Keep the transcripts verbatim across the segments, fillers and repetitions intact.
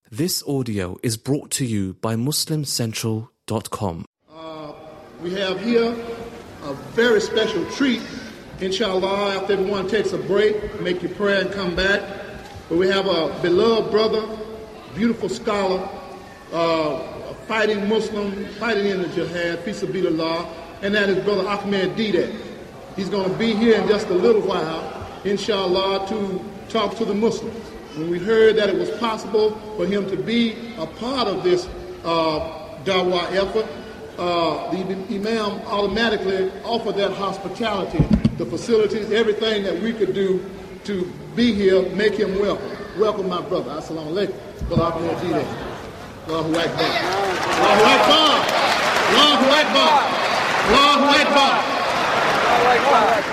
This audio is brought to you by Muslim Central dot com. Uh, we have here a very special treat, inshallah, after everyone takes a break, make your prayer and come back. But we have a beloved brother, beautiful scholar, uh, a fighting Muslim, fighting in the jihad, fi sabilillah, and that is Brother Ahmed Deedat. He's going to be here in just a little while, inshallah, to talk to the Muslims. When we heard that it was possible for him to be a part of this uh, dawah effort, uh, the Imam automatically offered that hospitality, the facilities, everything that we could do to be here, make him welcome. Welcome, my brother. Assalamu alaikum. Brother Ahmed Deedat. Allahu Akbar. Allahu Akbar. Allahu Akbar. Allahu Akbar. Allahu Akbar.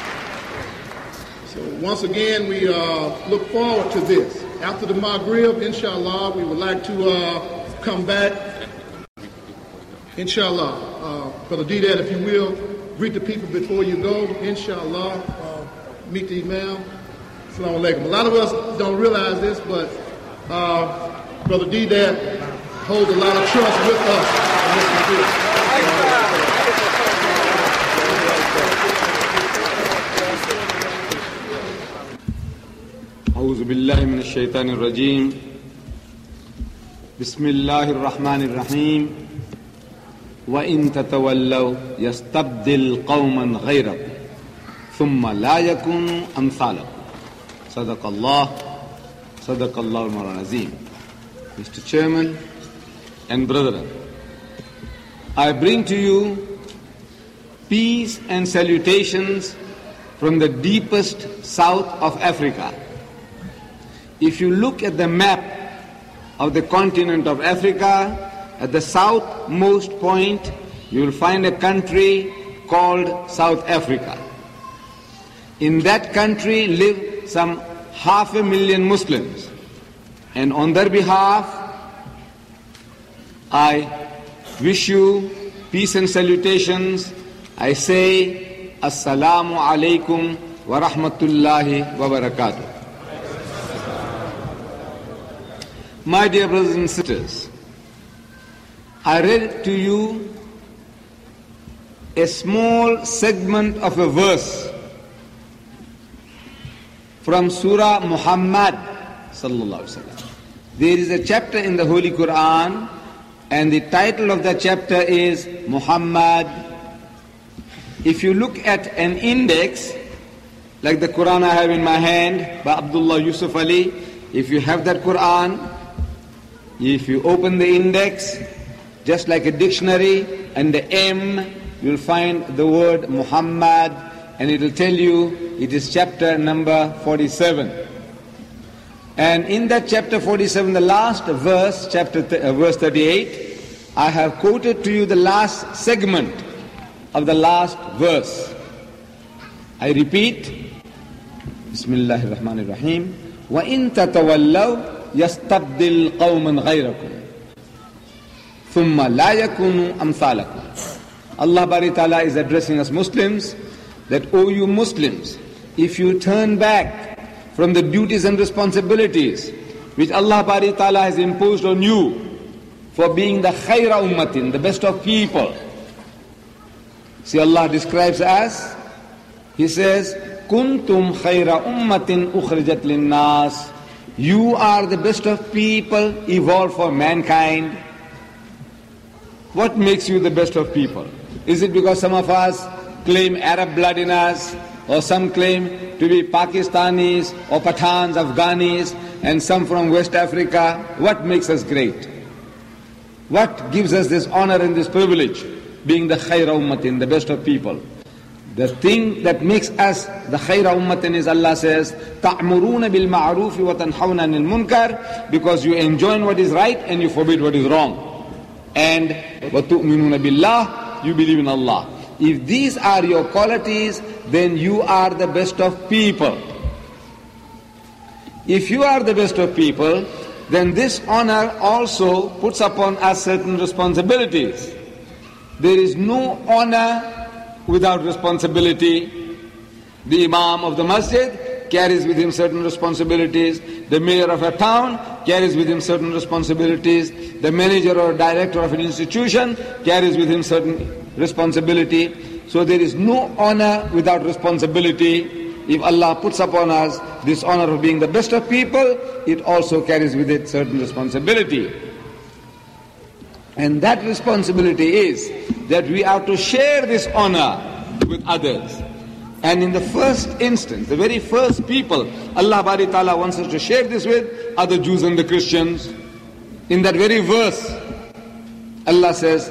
So once again, we uh, look forward to this. After the Maghrib, inshallah, we would like to uh, come back. Inshallah. Uh, Brother Deedat, if you will, greet the people before you go. Inshallah. Uh, meet the Imam. Assalamu alaikum. A lot of us don't realize this, but uh, Brother Deedat holds a lot of trust with us. أعوذ بالله من الشيطان الرجيم بسم الله الرحمن الرحيم وإن تتولوا يستبدل قوما غيركم ثم لا يكونوا أمثالكم صدق الله صدق الله المولى العظيم. Mister Chairman and brethren, I bring to you peace and salutations from the deepest south of Africa. If you look at the map of the continent of Africa, at the southmost point, you will find a country called South Africa. In that country live some half a million Muslims. And on their behalf, I wish you peace and salutations. I say, Assalamu alaikum wa rahmatullahi wa barakatuh. My dear brothers and sisters, I read to you a small segment of a verse from Surah Muhammad sallallahu alaihi wasallam. There is a chapter in the Holy Quran, and the title of that chapter is Muhammad. If you look at an index, like the Quran I have in my hand by Abdullah Yusuf Ali, if you have that Quran, if you open the index, just like a dictionary, and the M, you'll find the word Muhammad, and it will tell you it is chapter number forty-seven. And in that chapter forty-seven, the last verse, chapter th- uh, verse thirty-eight, I have quoted to you the last segment of the last verse. I repeat, Bismillahir Rahmanir Rahim, wa in tatawallaw يستبدل قوما غيركم ثم لا يكونوا أمثالكم. Allah Bari Ta'ala is addressing us Muslims that, O you Muslims, if you turn back from the duties and responsibilities which Allah Bari Ta'ala has imposed on you for being the khayra ummatin, the best of people. See, Allah describes us, He says, kuntum khayra ummatin ukhrijat linnas. You are the best of people evolved for mankind. What makes you the best of people? Is it because some of us claim Arab blood in us, or some claim to be Pakistanis or Pathans, Afghanis, and some from West Africa? What makes us great? What gives us this honor and this privilege, being the khayra ummatin, the best of people? The thing that makes us the khayra ummatin is, Allah says, ta'muruna bil ma'rufi wa tanhawna anil munkar, because you enjoin what is right and you forbid what is wrong. And wa tu'minuna billah, you believe in Allah. If these are your qualities, then you are the best of people. If you are the best of people, then this honor also puts upon us certain responsibilities. There is no honor without responsibility. The Imam of the Masjid carries with him certain responsibilities. The mayor of a town carries with him certain responsibilities. The manager or director of an institution carries with him certain responsibility. So there is no honor without responsibility. If Allah puts upon us this honor of being the best of people, it also carries with it certain responsibility. And that responsibility is that we are to share this honor with others. And in the first instance, the very first people Allah Bari Ta'ala wants us to share this with are the Jews and the Christians. In that very verse, Allah says,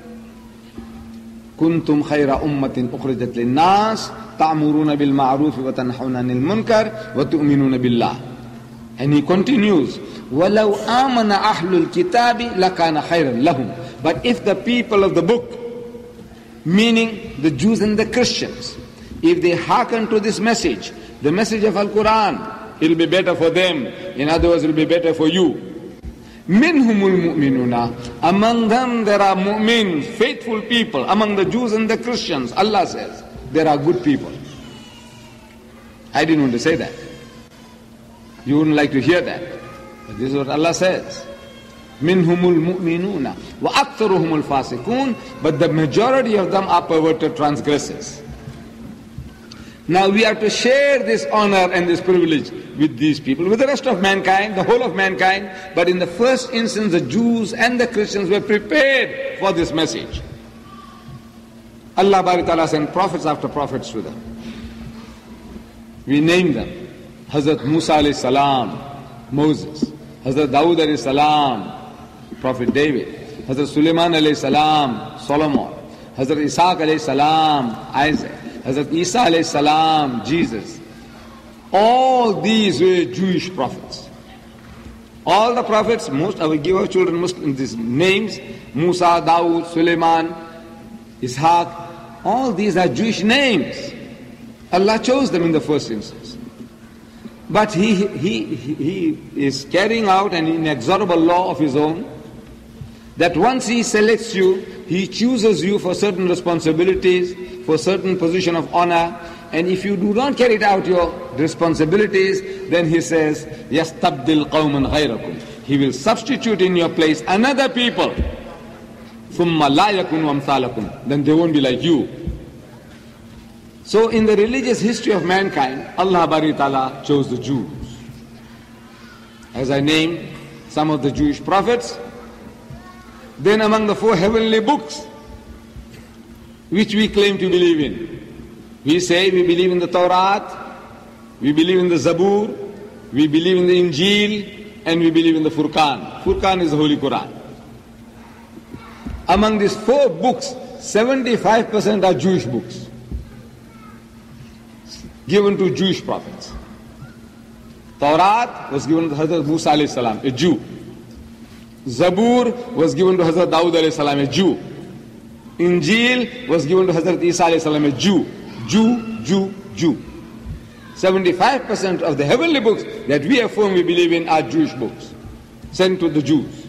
كنتم خير أمة أخرجت للناس تأمرون بالمعروف وتنهون عن المنكر وتؤمنون بالله. And he continues, وَلَوْ آمَنَ أَهْلُ الْكِتَابِ لَكَانَ خَيْرًا لَهُمْ. But if the people of the book, meaning the Jews and the Christians, if they hearken to this message, the message of Al-Quran, it will be better for them. In other words, it will be better for you. مِنْهُمُ الْمُؤْمِنُونَ. Among them there are mu'min, faithful people. Among the Jews and the Christians, Allah says, there are good people. I didn't want to say that. You wouldn't like to hear that. But this is what Allah says. مِنْهُمُ الْمُؤْمِنُونَ وَأَكْثَرُهُمُ الْفَاسِقُونَ. But the majority of them are perverted transgressors. Now we are to share this honor and this privilege with these people, with the rest of mankind, the whole of mankind. But in the first instance, the Jews and the Christians were prepared for this message. Allah Bari Ta'ala sent prophets after prophets to them. We name them. Hazrat Musa alayhi salam, Moses. Hazrat Dawood alayhi salam, Prophet David. Hazrat Sulaiman alayhi salam, Solomon. Hazrat Ishaq alayhi salam, Isaac. Hazrat Isa alayhi salam, Jesus. All these were Jewish prophets. All the prophets, most, I will give our children Muslim these names, Musa, Dawood, Sulaiman, Ishaq, all these are Jewish names. Allah chose them in the first instance. But he, he, he is carrying out an inexorable law of his own, that once he selects you, he chooses you for certain responsibilities, for certain position of honor, and if you do not carry out your responsibilities, then he says, يَسْتَبْدِلْ قَوْمًا غَيْرَكُمْ. He will substitute in your place another people. ثُمَّ لَا يَكُنُ أَمْثَالَكُمْ. Then they won't be like you. So in the religious history of mankind, Allah Bari Ta'ala chose the Jews. As I named some of the Jewish prophets, then among the four heavenly books, which we claim to believe in, we say we believe in the Torah, we believe in the Zabur, we believe in the Injil, and we believe in the Furqan. Furqan is the Holy Quran. Among these four books, seventy-five percent are Jewish books, given to Jewish prophets. Torah was given to Hazrat Musa alayhi salam, a Jew. Zabur was given to Hazrat Dawood alayhi salam, a Jew. Injil was given to Hazrat Isa alayhi salam, a Jew. Jew, Jew, Jew. seventy-five percent of the heavenly books that we affirm we believe in are Jewish books, sent to the Jews.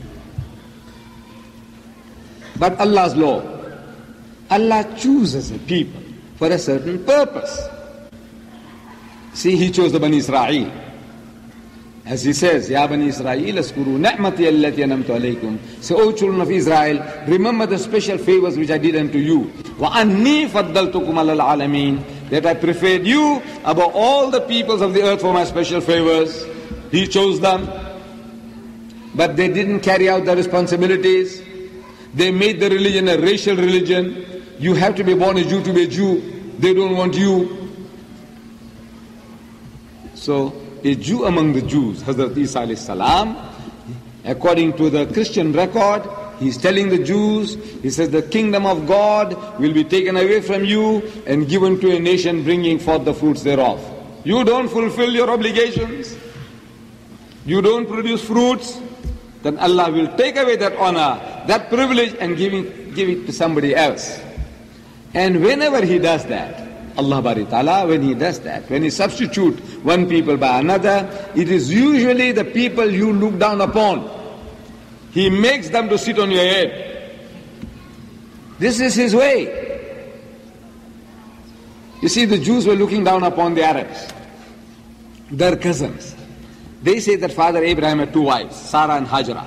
But Allah's law, Allah chooses a people for a certain purpose. See, He chose the Bani Israel. As He says, Ya Bani Israel, askuru ni'mati allati anamtu alaykum. Say, O children of Israel, remember the special favors which I did unto you. Wa anni faddaltukum alal alameen. That I preferred you above all the peoples of the earth for my special favors. He chose them. But they didn't carry out their responsibilities. They made the religion a racial religion. You have to be born a Jew to be a Jew. They don't want you. So, a Jew among the Jews, Hazrat Isa alayhi salam, according to the Christian record, he's telling the Jews, he says, the kingdom of God will be taken away from you and given to a nation bringing forth the fruits thereof. You don't fulfill your obligations, you don't produce fruits, then Allah will take away that honor, that privilege, and give it, give it to somebody else. And whenever He does that, Allah Bari Ta'ala, when He does that, when He substitutes one people by another, it is usually the people you look down upon. He makes them to sit on your head. This is His way. You see, the Jews were looking down upon the Arabs, their cousins. They say that Father Abraham had two wives, Sarah and Hajra.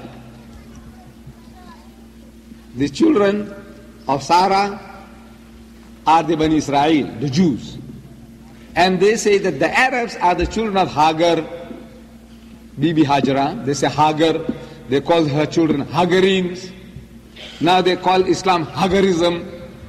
The children of Sarah are the Bani Israel, the Jews. And they say that the Arabs are the children of Hagar, Bibi Hajra. They say Hagar. They call her children Hagarines. Now they call Islam Hagarism.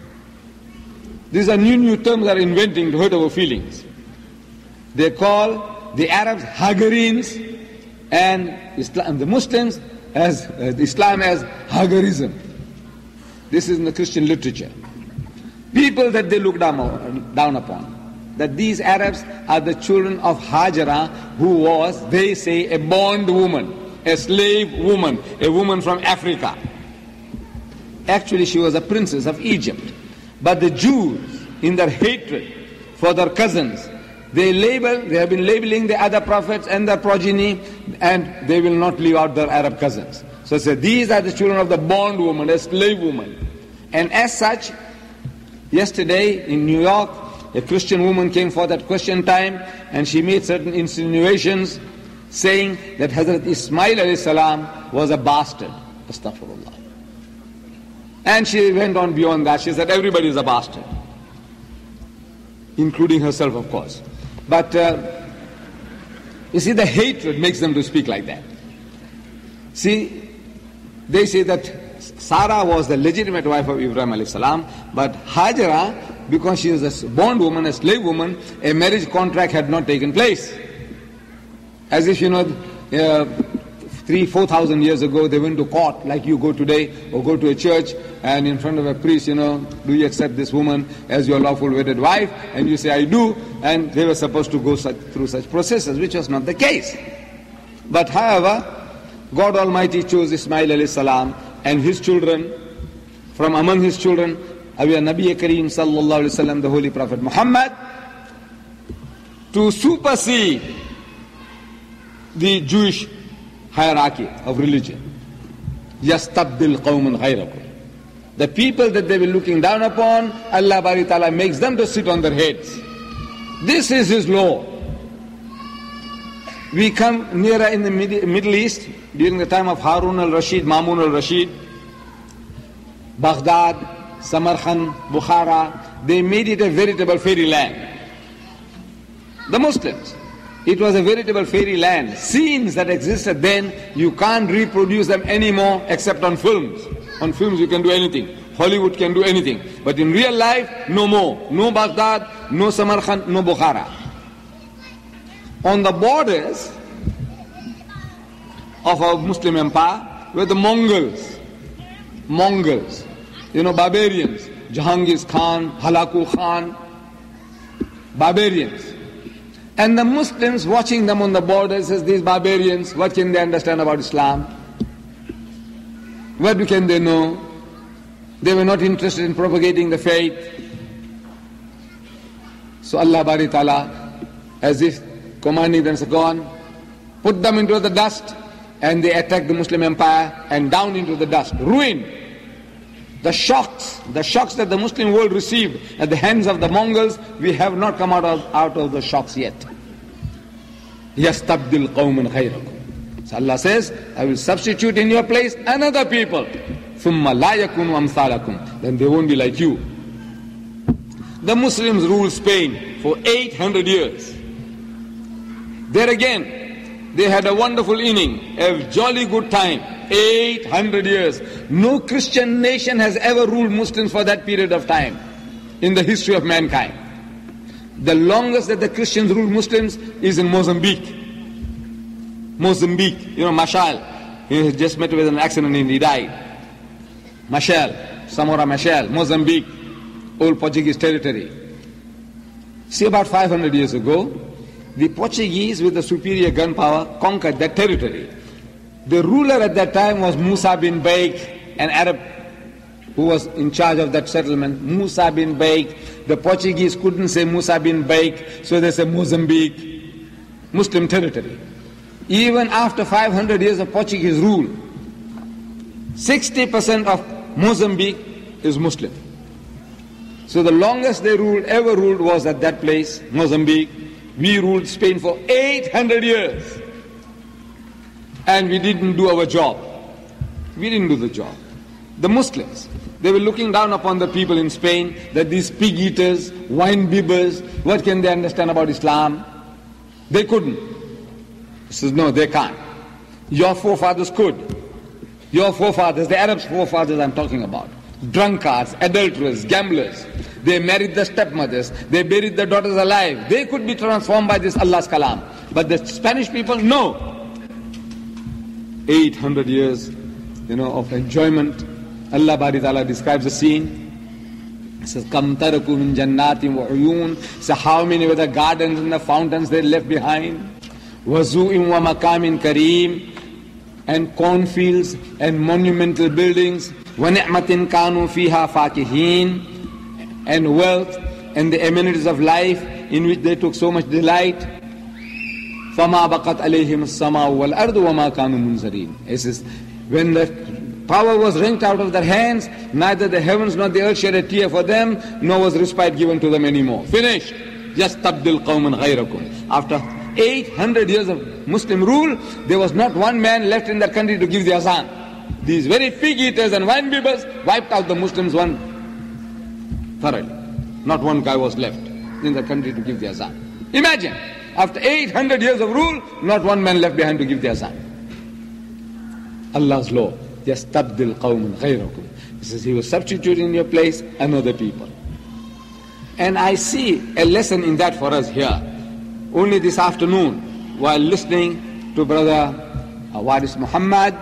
These are new, new terms that are inventing to hurt our feelings. They call the Arabs Hagarines and Islam, the Muslims as uh, Islam as Hagarism. This is in the Christian literature. People that they look down, down upon. That these Arabs are the children of Hajara, who was, they say, a bondwoman, a slave woman, a woman from Africa. Actually, she was a princess of Egypt. But the Jews, in their hatred for their cousins, they label, they have been labeling the other prophets and their progeny, and they will not leave out their Arab cousins. So say, these are the children of the bondwoman, a slave woman. And as such, yesterday in New York, a Christian woman came for that question time, and she made certain insinuations saying that Hazrat Ismail alayhi salam was a bastard. Astaghfirullah. And she went on beyond that. She said everybody is a bastard, including herself, of course. But uh, you see, the hatred makes them to speak like that. See, they say that Sarah was the legitimate wife of Ibrahim alayhi salam, but Hajara, because she was a bondwoman, a slave woman, a marriage contract had not taken place. As if, you know, uh, three, four thousand years ago, they went to court like you go today, or go to a church, and in front of a priest, you know, do you accept this woman as your lawful wedded wife? And you say, I do. And they were supposed to go such, through such processes, which was not the case. But however, God Almighty chose Ismail alayhi salam and his children. From among his children, we are Nabi Kareem sallallahu alayhi wa sallam, the Holy Prophet Muhammad, to supersede the Jewish hierarchy of religion. Yastabdil qawman ghayrakum. The people that they were looking down upon, Allah Bari Ta'ala makes them to sit on their heads. This is His law. We come nearer in the Middle East during the time of Harun al-Rashid, Mamun al-Rashid, Baghdad, Samarkand, Bukhara. They made it a veritable fairyland. The Muslims. It was a veritable fairyland. Scenes that existed then, you can't reproduce them anymore except on films. On films you can do anything. Hollywood can do anything. But in real life, no more. No Baghdad, no Samarkand, no Bukhara. On the borders of our Muslim empire were the Mongols. Mongols. You know, barbarians. Jahangir Khan, Halaku Khan. Barbarians. And the Muslims watching them on the borders as these barbarians, what can they understand about Islam? What can they know? They were not interested in propagating the faith. So Allah Bari Ta'ala, as if commanding them to go on, put them into the dust, and they attacked the Muslim empire and down into the dust. Ruin. The shocks, the shocks that the Muslim world received at the hands of the Mongols, we have not come out of, out of the shocks yet. Yastabdil qawman ghayrakum. So Allah says, I will substitute in your place another people. Thumma la yakunu amthalakum. Then they won't be like you. The Muslims ruled Spain for eight hundred years. There again, they had a wonderful inning, a jolly good time. eight hundred years. No Christian nation has ever ruled Muslims for that period of time in the history of mankind. The longest that the Christians ruled Muslims is in Mozambique. Mozambique, you know, Machel. He just met with an accident and he died. Machel, Samora Machel, Mozambique, old Portuguese territory. See, about five hundred years ago, the Portuguese with the superior gun power conquered that territory. The ruler at that time was Musa bin Baik, an Arab who was in charge of that settlement. Musa bin Baik. The Portuguese couldn't say Musa bin Baik, so they said Mozambique, Muslim territory. Even after five hundred years of Portuguese rule, sixty percent of Mozambique is Muslim. So the longest they ruled, ever ruled, was at that place, Mozambique. We ruled Spain for eight hundred years. and we didn't do our job. We didn't do the job. The Muslims, they were looking down upon the people in Spain, that these pig eaters, wine bibbers, what can they understand about Islam? They couldn't. He says, no, they can't. Your forefathers could. Your forefathers, the Arabs' forefathers I'm talking about. Drunkards, adulterers, gamblers. They married the stepmothers. They buried their daughters alive. They could be transformed by this Allah's kalam. But the Spanish people, no. eight hundred years, you know, of enjoyment. Allah Bari Ta'ala describes the scene. He says, Kam taraku min jannatin wa uyun. So how many were the gardens and the fountains they left behind? Wazu'in wa makamin kareem. And cornfields and monumental buildings. Wa ni'matin kanu fiha fakihin. And wealth and the amenities of life in which they took so much delight. فَمَا بَقَتْ عَلَيْهِمُ السَّمَاءُ وَالْأَرْضُ وَمَا كَانُوا مُنْزَرِينَ. It says, when the power was wrenched out of their hands, neither the heavens nor the earth shed a tear for them, nor was respite given to them anymore. Finished. Just tabdil qawman ghayrakum. After eight hundred years of Muslim rule, there was not one man left in that country to give the azan. These very pig eaters and wine bibbers wiped out the Muslims one thoroughly. Not one guy was left in the country to give the azan. Imagine, after eight hundred years of rule, not one man left behind to give the azan. Allah's law. Just tabdil qawman ghayrakum. He says, He will substitute in your place another people. And I see a lesson in that for us here. Only this afternoon, while listening to Brother Waris Muhammad,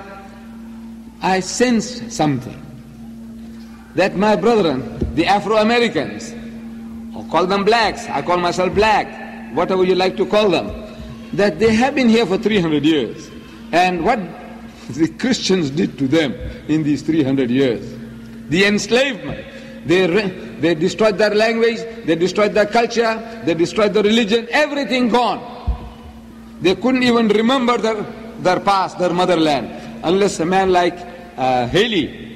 I sensed something. That my brethren, the Afro-Americans, or call them blacks, I call myself black, whatever you like to call them, that they have been here for three hundred years. And what the Christians did to them in these three hundred years, the enslavement, they, they destroyed their language, they destroyed their culture, they destroyed their religion, everything gone. They couldn't even remember their, their past, their motherland, unless a man like uh, Haley,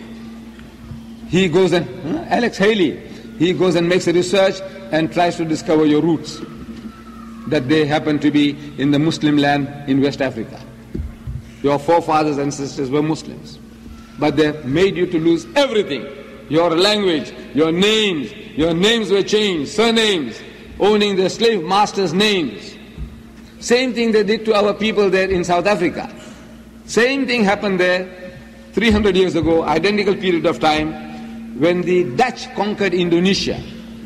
he goes and, huh? Alex Haley, he goes and makes a research and tries to discover your roots, that they happen to be in the Muslim land in West Africa. Your forefathers and sisters were Muslims, but they made you to lose everything. Your language, your names, your names were changed, surnames, owning the slave masters' names. Same thing they did to our people there in South Africa. Same thing happened there three hundred years ago, identical period of time, when the Dutch conquered Indonesia.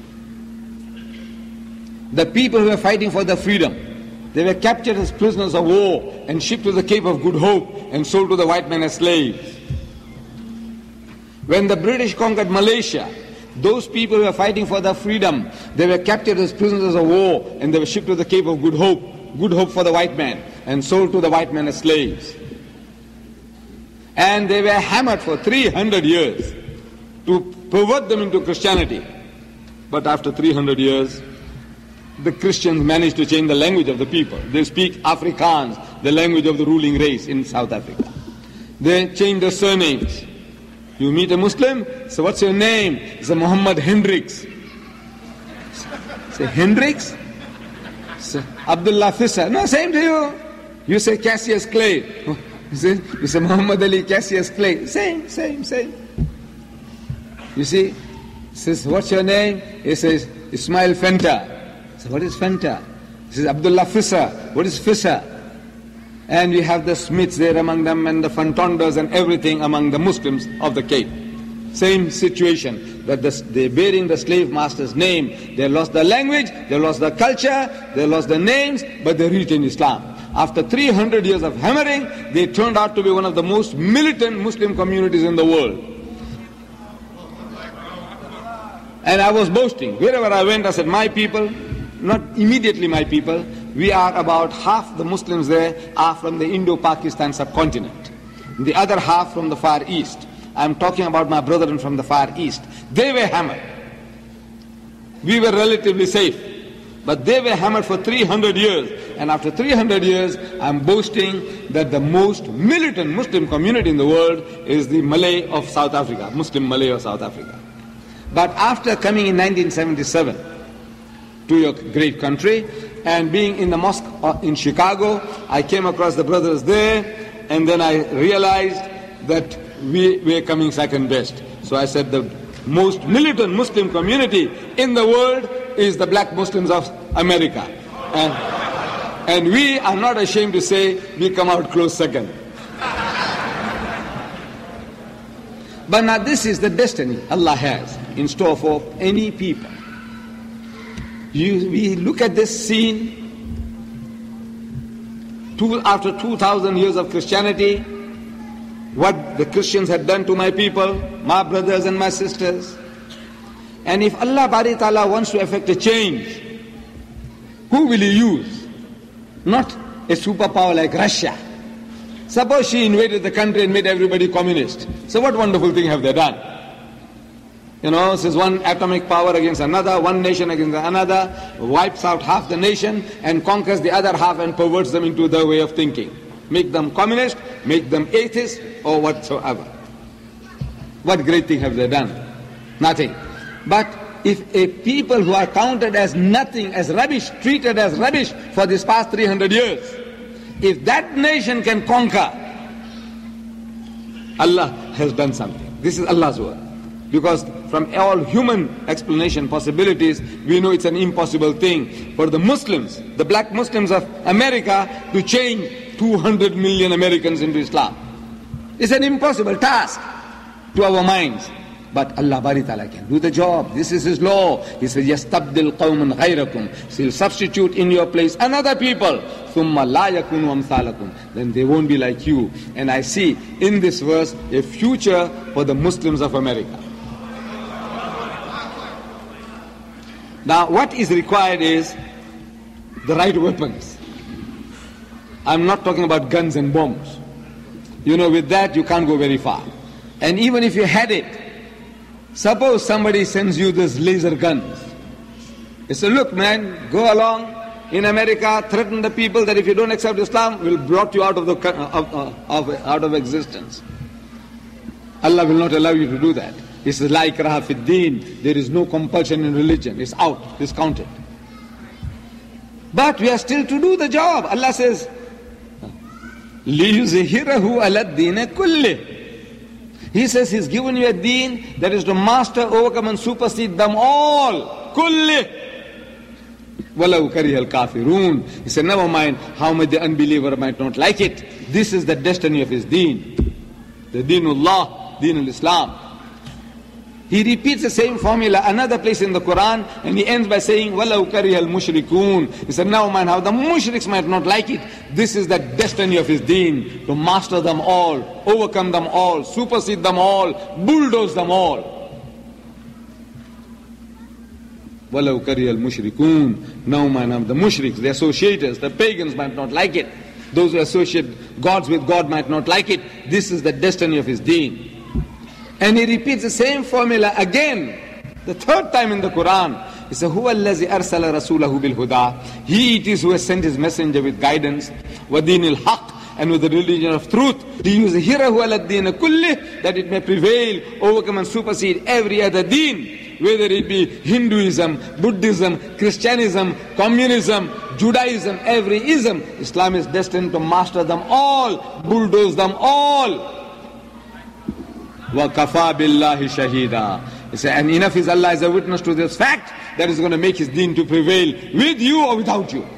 The people who were fighting for their freedom, they were captured as prisoners of war and shipped to the Cape of Good Hope and sold to the white men as slaves. When the British conquered Malaysia, those people who were fighting for their freedom, they were captured as prisoners of war and they were shipped to the Cape of Good Hope, Good Hope for the white man, and sold to the white men as slaves. And they were hammered for three hundred years to pervert them into Christianity. But after three hundred years, the Christians managed to change the language of the people. They speak Afrikaans, the language of the ruling race in South Africa. They changed their surnames. You meet a Muslim, so what's your name? It's a Muhammad Hendricks. Say Hendricks? Say Abdullah Fissa. No, same to you. You say Cassius Clay. You say, you say Muhammad Ali Cassius Clay. Same, same, same. You see, says, what's your name? He says, Ismail Fenta. So what is Fenta? He says, Abdullah Fissa. What is Fissa? And we have the Smiths there among them and the Fantondas and everything among the Muslims of the Cape. Same situation, that the, they're bearing the slave master's name. They lost the language, they lost the culture, they lost the names, but they retained Islam. After three hundred years of hammering, they turned out to be one of the most militant Muslim communities in the world. And I was boasting. Wherever I went, I said, my people, not immediately my people, we are about half the Muslims there are from the Indo-Pakistan subcontinent. The other half from the Far East. I'm talking about my brethren from the Far East. They were hammered. We were relatively safe. But they were hammered for three hundred years. And after three hundred years, I'm boasting that the most militant Muslim community in the world is the Malay of South Africa, Muslim Malay of South Africa. But after coming in nineteen seventy-seven to your great country, and being in the mosque in Chicago, I came across the brothers there, and then I realized that we were coming second best. So I said the most militant Muslim community in the world is the black Muslims of America. And, and we are not ashamed to say we come out close second. But now this is the destiny Allah has in store for any people. You, we look at this scene two, after two thousand years of Christianity, what the Christians had done to my people, my brothers and my sisters. And if Allah Bari Ta'ala wants to effect a change, who will He use? Not a superpower like Russia. Suppose she invaded the country and made everybody communist. So what wonderful thing have they done? You know, this is one atomic power against another, one nation against another, wipes out half the nation and conquers the other half and perverts them into their way of thinking. Make them communist, make them atheists, or whatsoever. What great thing have they done? Nothing. But if a people who are counted as nothing, as rubbish, treated as rubbish for this past three hundred years, if that nation can conquer, Allah has done something. This is Allah's word. Because from all human explanation possibilities, we know it's an impossible thing for the Muslims, the black Muslims of America, to change two hundred million Americans into Islam. It's an impossible task to our minds. But Allah Bari Ta'ala can do the job. This is His law. He says, يَسْتَبْدِلْ قَوْمًا غَيْرَكُمْ. So He'll substitute in your place another people. ثُمَّ لَا يَكُونُ أَمْثَالَكُمْ. Then they won't be like you. And I see in this verse a future for the Muslims of America. Now what is required is the right weapons. I'm not talking about guns and bombs. You know, with that you can't go very far. And even if you had it, suppose somebody sends you this laser guns. They say, look man, go along in America, threaten the people that if you don't accept Islam, we'll blot you out of, the, of, of, out of existence. Allah will not allow you to do that. He says, La ikraha fid deen. There is no compulsion in religion. It's out, discounted. But we are still to do the job. Allah says, لِيُزْهِرَهُ عَلَى الدِّينِ كُلِّهِ. He says He's given you a deen that is to master, overcome and supersede them all. Kulli. وَلَوْ كَرِهَ الْكَافِرُونَ. He said, never mind how much the unbeliever might not like it. This is the destiny of his deen. The deenullah, deenul Islam. He repeats the same formula another place in the Quran, and he ends by saying, وَلَوْ كَرِهَ الْمُشْرِكُونَ. He said, never mind how the mushriks might not like it. This is the destiny of his deen, to master them all, overcome them all, supersede them all, bulldoze them all. وَلَوْ كَرِهَ الْمُشْرِكُونَ. Never mind the mushriks, the associators, the pagans might not like it. Those who associate gods with God might not like it. This is the destiny of his deen. And he repeats the same formula again, the third time in the Quran. He says, هُوَ الَّذِي أَرْسَلَ رَسُولَهُ بِالْهُدَى. He it is who has sent his messenger with guidance, وَدِينِ الْحَقِّ, and with the religion of truth. لِيُزْهِرَهُ عَلَى الدِّينِ كُلِّهِ, that it may prevail, overcome and supersede every other deen, whether it be Hinduism, Buddhism, Christianism, Communism, Judaism, every ism. Islam is destined to master them all, bulldoze them all. وَكَفَى بِاللَّهِ شَهِيدًا. He said, and enough is Allah as a witness to this fact that is going to make His deen to prevail with you or without you.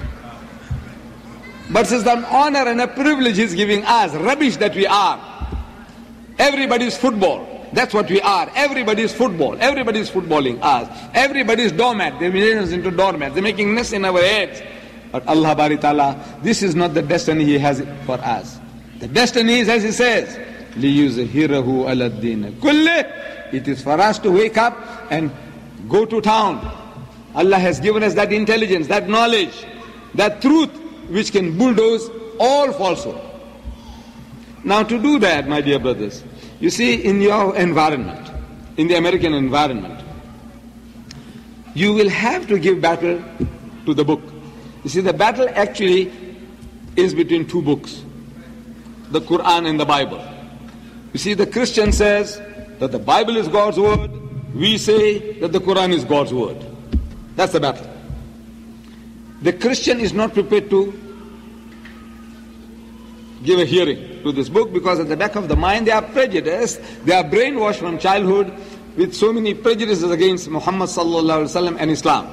But it's an honor and a privilege He's giving us, rubbish that we are. Everybody's football. That's what we are. Everybody's football. Everybody's footballing us. Everybody's doormat. They're making us into doormats. They're making nests in our heads. But Allah Bari Ta'ala, this is not the destiny He has for us. The destiny is, as He says, لِيُزْهِرَهُ عَلَى الدِّينِ كُلِّهِ. It is for us to wake up and go to town. Allah has given us that intelligence, that knowledge, that truth which can bulldoze all falsehood. Now to do that, my dear brothers, you see, in your environment, in the American environment, you will have to give battle to the book. You see, the battle actually is between two books, the Quran and the Bible. You see, the Christian says that the Bible is God's word. We say that the Quran is God's word. That's the battle. The Christian is not prepared to give a hearing to this book, because at the back of the mind they are prejudiced, they are brainwashed from childhood with so many prejudices against Muhammad sallallahu alaihi wasallam and Islam.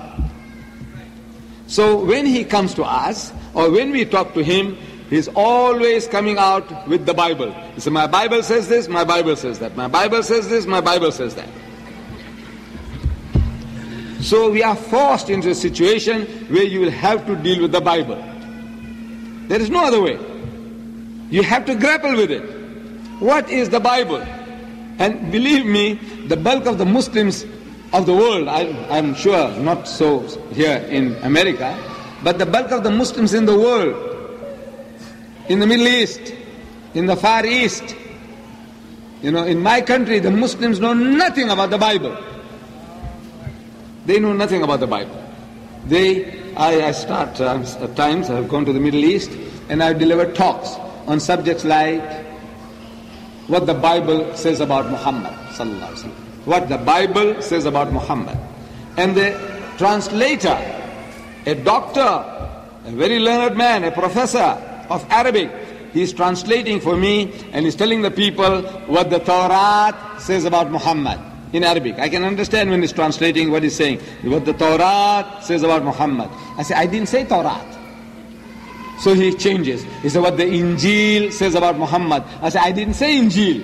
So when he comes to us, or when we talk to him, he's always coming out with the Bible. He says, my Bible says this, my Bible says that, my Bible says this, my Bible says that. So we are forced into a situation where you will have to deal with the Bible. There is no other way. You have to grapple with it. What is the Bible? And believe me, the bulk of the Muslims of the world, I, I'm sure not so here in America, but the bulk of the Muslims in the world, in the Middle East, in the Far East, you know, in my country, the Muslims know nothing about the Bible. They know nothing about the Bible. They, I, I start uh, at times, I've gone to the Middle East and I've delivered talks on subjects like what the Bible says about Muhammad sallallahu alaihi wasallam. What the Bible says about Muhammad. And the translator, a doctor, a very learned man, a professor of Arabic, he's translating for me and he's telling the people what the Torah says about Muhammad in Arabic. I can understand when he's translating what he's saying, what the Torah says about Muhammad. I say, I didn't say Torah. So he changes. He said, what the Injil says about Muhammad. I said, I didn't say Injil.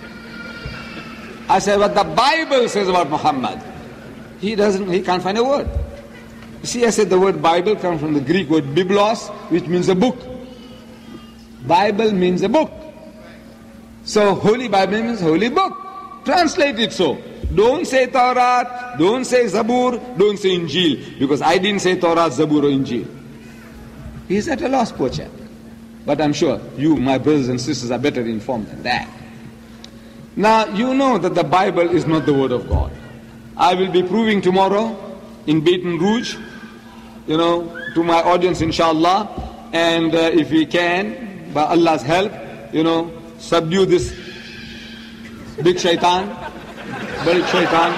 I said, what the Bible says about Muhammad. He doesn't, he can't find a word. You see, I said the word Bible comes from the Greek word biblos, which means a book. Bible means a book. So Holy Bible means holy book. Translate it so. Don't say Torah, don't say Zabur, don't say Injil. Because I didn't say Torah, Zabur or Injil. He's at a loss, poor chap. But I'm sure you, my brothers and sisters, are better informed than that. Now, you know that the Bible is not the word of God. I will be proving tomorrow in Baton Rouge, you know, to my audience, inshallah. And uh, if we can, by Allah's help, you know, subdue this big shaitan, big shaitan.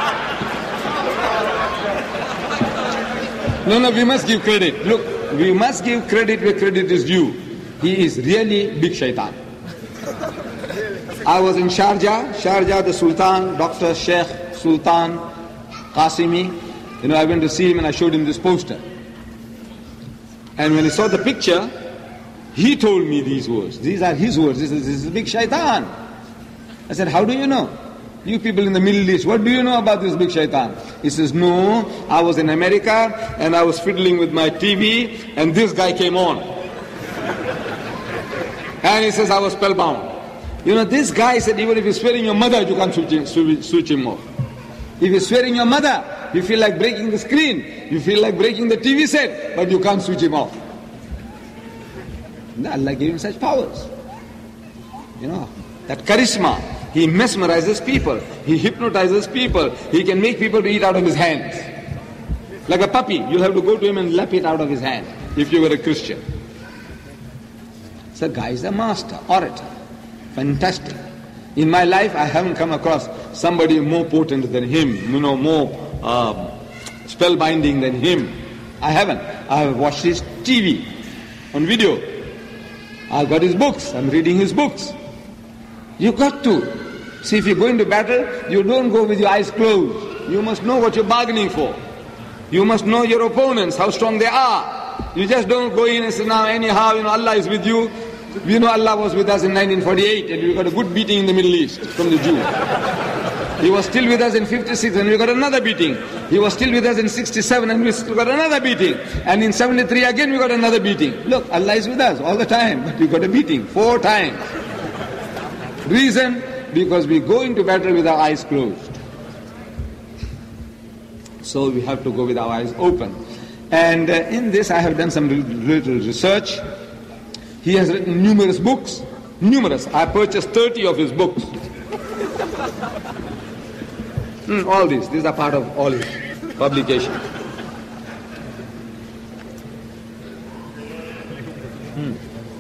No, no, we must give credit. Look, we must give credit where credit is due. He is really big shaitan. I was in Sharjah, Sharjah, the Sultan, Doctor Sheikh Sultan Qasimi. You know, I went to see him and I showed him this poster. And when he saw the picture, he told me these words. These are his words. This is, this is big shaitan. I said, how do you know? You people in the Middle East, what do you know about this big shaitan? He says, no, I was in America and I was fiddling with my T V and this guy came on. And he says, I was spellbound. You know, this guy said, even if he's swearing your mother, you can't switch him, switch him off. If he's swearing your mother, you feel like breaking the screen, you feel like breaking the T V set, but you can't switch him off. And Allah gave him such powers. You know, that charisma. He mesmerizes people. He hypnotizes people. He can make people to eat out of his hands. Like a puppy, you'll have to go to him and lap it out of his hand if you were a Christian. So guy is a master, orator. Fantastic. In my life, I haven't come across somebody more potent than him, you know, more um, spellbinding than him. I haven't. I have watched his T V on video. I've got his books. I'm reading his books. You got to. See, if you go into battle, you don't go with your eyes closed. You must know what you're bargaining for. You must know your opponents, how strong they are. You just don't go in and say, now anyhow, you know, Allah is with you. We know Allah was with us in nineteen forty-eight and we got a good beating in the Middle East from the Jews. He was still with us in fifty-six and we got another beating. He was still with us in sixty-seven and we still got another beating. And in seventy-three again we got another beating. Look, Allah is with us all the time, but we got a beating four times. Reason? Because we go into battle with our eyes closed. So we have to go with our eyes open. And uh, in this I have done some little research. He has written numerous books. Numerous. I purchased thirty of his books. mm, all these. These are part of all his publications. Hmm.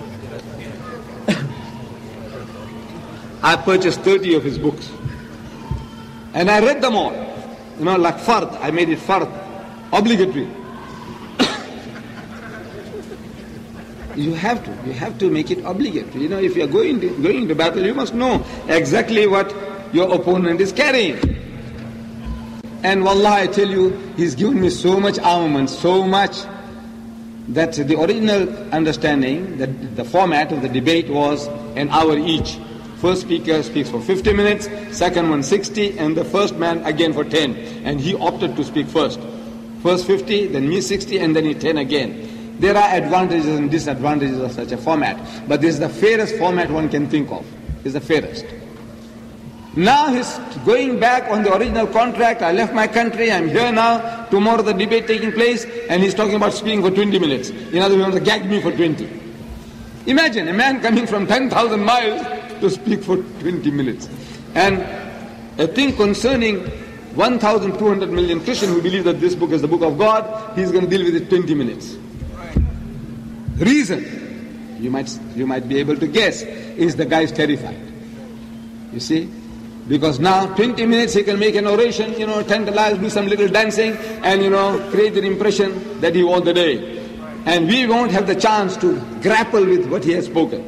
I purchased thirty of his books. And I read them all. You know, like fard. I made it fard. Obligatory. You have to. You have to make it obligatory. You know, if you are going to, going to battle, you must know exactly what your opponent is carrying. And wallah, I tell you, he's given me so much armament, so much, that the original understanding, that the format of the debate was an hour each. First speaker speaks for fifty minutes, second one sixty, and the first man again for ten. And he opted to speak first. First fifty, then me sixty, and then he ten again. There are advantages and disadvantages of such a format. But this is the fairest format one can think of. It's the fairest. Now he's going back on the original contract. I left my country, I'm here now. Tomorrow the debate taking place, and he's talking about speaking for twenty minutes. In other words, he wants to gag me for twenty. Imagine a man coming from ten thousand miles to speak for twenty minutes. And a thing concerning one thousand two hundred million Christians who believe that this book is the book of God, he's going to deal with it twenty minutes. Reason, you might, you might be able to guess, is the guy is terrified. You see? Because now twenty minutes he can make an oration, you know, tantalize, do some little dancing, and, you know, create the impression that he won the day. And we won't have the chance to grapple with what he has spoken.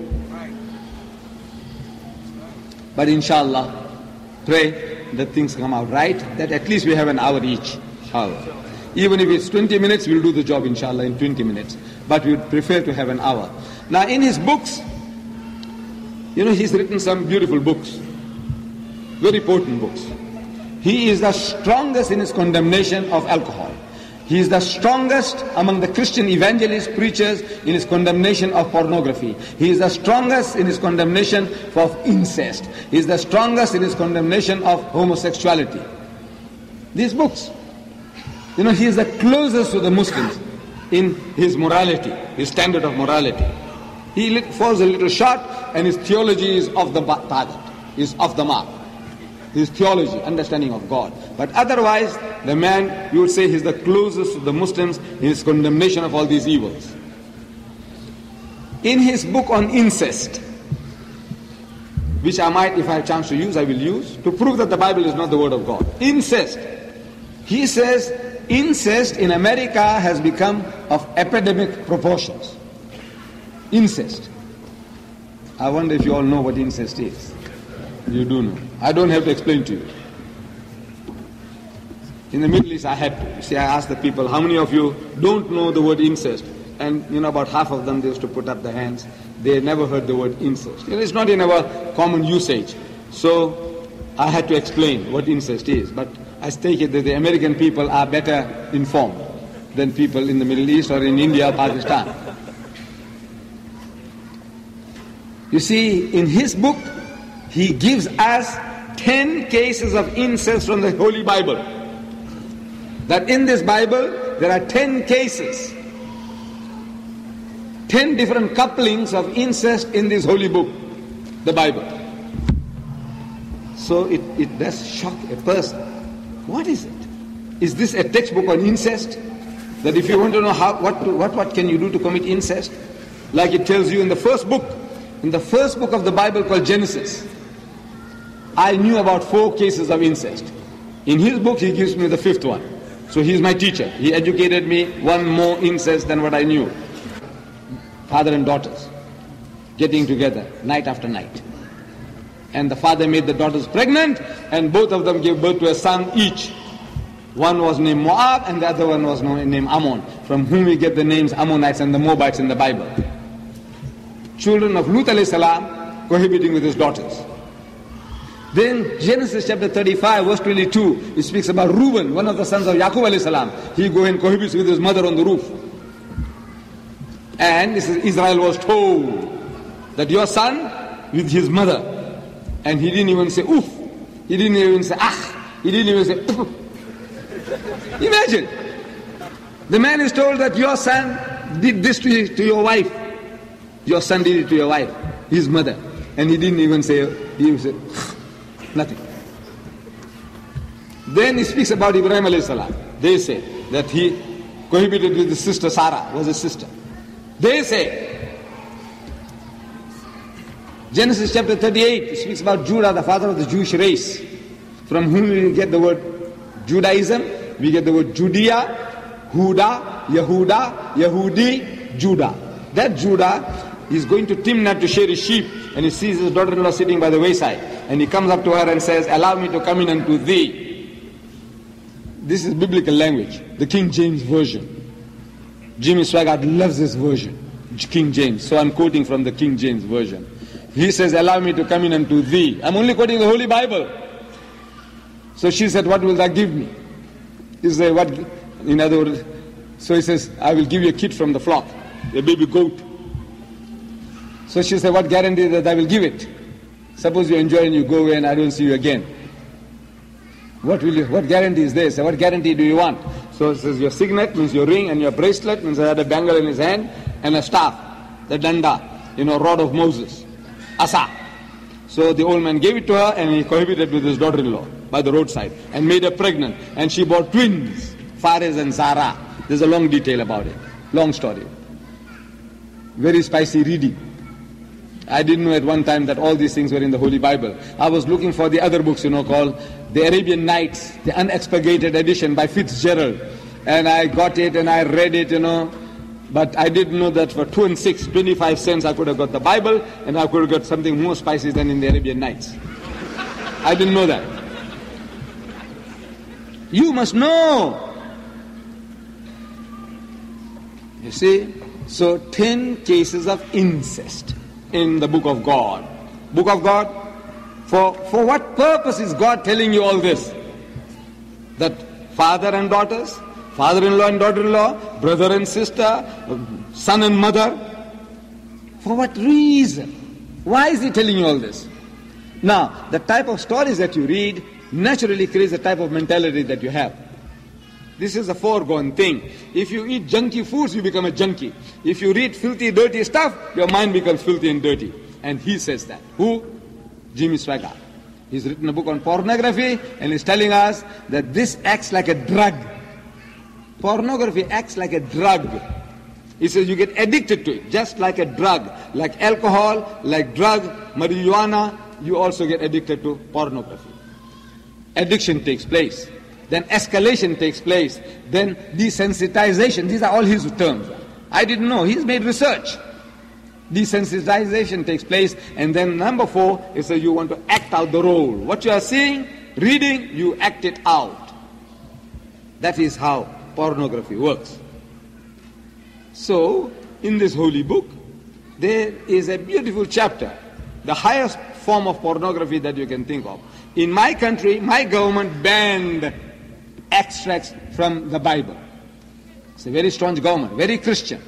But inshallah, pray that things come out right, that at least we have an hour each. Inshallah. Even if it's twenty minutes, we'll do the job inshallah in twenty minutes. But we would prefer to have an hour. Now in his books, you know, he's written some beautiful books. Very potent books. He is the strongest in his condemnation of alcohol. He is the strongest among the Christian evangelist preachers in his condemnation of pornography. He is the strongest in his condemnation of incest. He is the strongest in his condemnation of homosexuality. These books. You know, he is the closest to the Muslims in his morality, his standard of morality. He falls a little short, and his theology is off the target, is off the mark. His theology, understanding of God. But otherwise, the man, you would say, he's the closest to the Muslims in his condemnation of all these evils. In his book on incest, which I might, if I have a chance to use, I will use, to prove that the Bible is not the word of God. Incest. He says, incest in America has become of epidemic proportions. Incest. I wonder if you all know what incest is. You do know. I don't have to explain to you. In the Middle East I had to. You see, I asked the people, how many of you don't know the word incest? And you know, about half of them, they used to put up their hands. They never heard the word incest. It's not in our common usage. So I had to explain what incest is. But I take it that the American people are better informed than people in the Middle East or in India or Pakistan. You see, in his book, he gives us ten cases of incest from the Holy Bible. That in this Bible, there are ten cases. Ten different couplings of incest in this holy book, the Bible. So it, it does shock a person. What is it? Is this a textbook on incest? That if you want to know how, what, to, what, what can you do to commit incest? Like it tells you in the first book, in the first book of the Bible called Genesis, I knew about four cases of incest. In his book, he gives me the fifth one. So he's my teacher. He educated me one more incest than what I knew. Father and daughters getting together night after night. And the father made the daughters pregnant, and both of them gave birth to a son each. One was named Moab, and the other one was named Ammon, from whom we get the names Ammonites and the Moabites in the Bible. Children of Lut alayhi salam cohabiting with his daughters. Then Genesis chapter thirty-five, verse twenty-two, it speaks about Reuben, one of the sons of Yaqub alayhi salam. He goes and cohabits with his mother on the roof. And this is, Israel was told that your son with his mother, and he didn't even say oof, he didn't even say ah, he didn't even say oof. Imagine, the man is told that your son did this to, to your wife. Your son did it to your wife, his mother, and he didn't even say, he even said nothing. Then he speaks about Ibrahim alayhi salam. They say that he cohabited with his sister Sarah, was his sister. They say, Genesis chapter thirty-eight, it speaks about Judah, the father of the Jewish race, from whom we get the word Judaism, we get the word Judea, Huda, Yehuda, Yehudi, Judah. That Judah is going to Timnah to shear his sheep, and he sees his daughter-in-law sitting by the wayside, and he comes up to her and says, allow me to come in unto thee. This is biblical language, the King James Version. Jimmy Swaggart loves this version, King James, so I'm quoting from the King James Version. He says, allow me to come in unto thee. I'm only quoting the Holy Bible. So she said, what will thou give me? He said, what? In other words, so he says, I will give you a kid from the flock, a baby goat. So she said, what guarantee that I will give it? Suppose you enjoy and you go away and I don't see you again. What will you, what guarantee is this? What guarantee do you want? So it says your signet means your ring, and your bracelet means I had a bangle in his hand, and a staff, the danda, you know, rod of Moses, asa. So the old man gave it to her, and he cohabited with his daughter-in-law by the roadside and made her pregnant, and she bore twins, Fares and Zara. There's a long detail about it, long story. Very spicy reading. I didn't know at one time that all these things were in the Holy Bible. I was looking for the other books, you know, called The Arabian Nights, the unexpurgated edition by Fitzgerald. And I got it and I read it, you know. But I didn't know that for two and six, twenty-five cents, I could have got the Bible, and I could have got something more spicy than in the Arabian Nights. I didn't know that. You must know. You see? So ten cases of incest in the book of God. Book of God? For, for what purpose is God telling you all this? That father and daughters, father-in-law and daughter-in-law, brother and sister, son and mother. For what reason? Why is he telling you all this? Now, the type of stories that you read naturally creates the type of mentality that you have. This is a foregone thing. If you eat junky foods, you become a junkie. If you read filthy, dirty stuff, your mind becomes filthy and dirty. And he says that. Who? Jimmy Swaggart. He's written a book on pornography, and he's telling us that this acts like a drug. Pornography acts like a drug. He says you get addicted to it, just like a drug. Like alcohol, like drug, marijuana, you also get addicted to pornography. Addiction takes place. Then escalation takes place. Then desensitization. These are all his terms. I didn't know. He's made research. Desensitization takes place. And then number four is that you want to act out the role. What you are seeing, reading, you act it out. That is how pornography works. So, in this holy book, there is a beautiful chapter, the highest form of pornography that you can think of. In my country, my government banned extracts from the Bible. It's a very strong government, very Christian.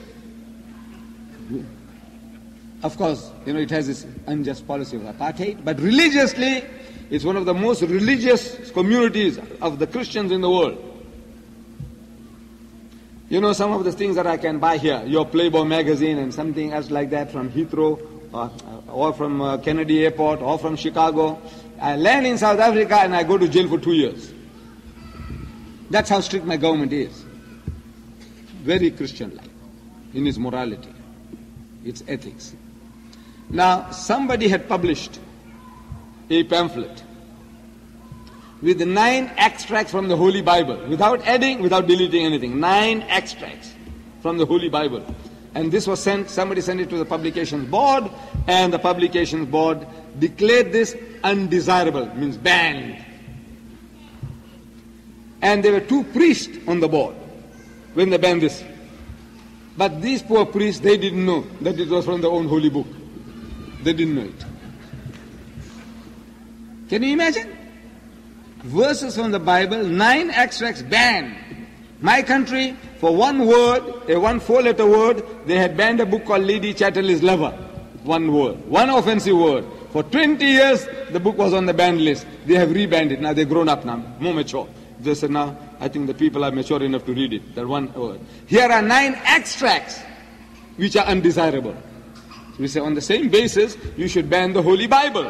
Of course, you know, it has this unjust policy of apartheid, but religiously, it's one of the most religious communities of the Christians in the world. You know, some of the things that I can buy here, your Playboy magazine and something else like that from Heathrow, or, or from uh, Kennedy Airport, or from Chicago. I land in South Africa and I go to jail for two years. That's how strict my government is. Very Christian-like in its morality, its ethics. Now, somebody had published a pamphlet with nine extracts from the Holy Bible, without adding, without deleting anything. Nine extracts from the Holy Bible. And this was sent, somebody sent it to the publications board, and the publications board declared this undesirable, means banned. And there were two priests on the board when they banned this. But these poor priests, they didn't know that it was from their own holy book. They didn't know it. Can you imagine? Verses from the Bible, nine extracts banned. My country, for one word, a one four-letter word, they had banned a book called Lady Chatterley's Lover. One word, one offensive word. For twenty years, the book was on the banned list. They have rebanned it. Now they're grown up now, more mature. They said, now, I think the people are mature enough to read it, that one word. Here are nine extracts which are undesirable. So we say, on the same basis, you should ban the Holy Bible.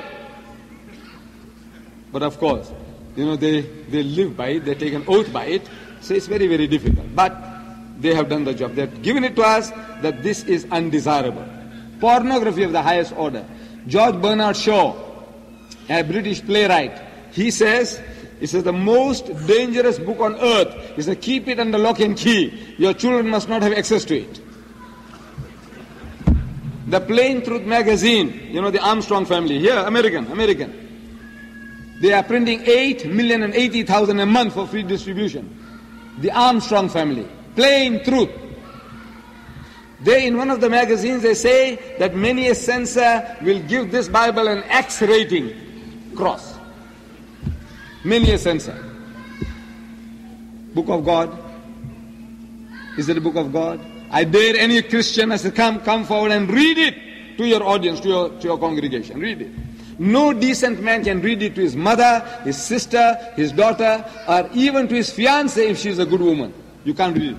But of course, you know, they, they live by it, they take an oath by it, so it's very, very difficult. But they have done the job. They've given it to us that this is undesirable. Pornography of the highest order. George Bernard Shaw, a British playwright, he says, he says the most dangerous book on earth is to keep it under lock and key. Your children must not have access to it. The Plain Truth magazine, you know, the Armstrong family, here, American, American. They are printing eight million and eighty thousand a month for free distribution. The Armstrong family, Plain Truth. They, in one of the magazines, they say that many a censor will give this Bible an X rating cross. Many a censor. Book of God. Is it a book of God? I dare any Christian, I say, come, come forward and read it to your audience, to your, to your congregation. Read it. No decent man can read it to his mother, his sister, his daughter, or even to his fiancée if she is a good woman. You can't read it.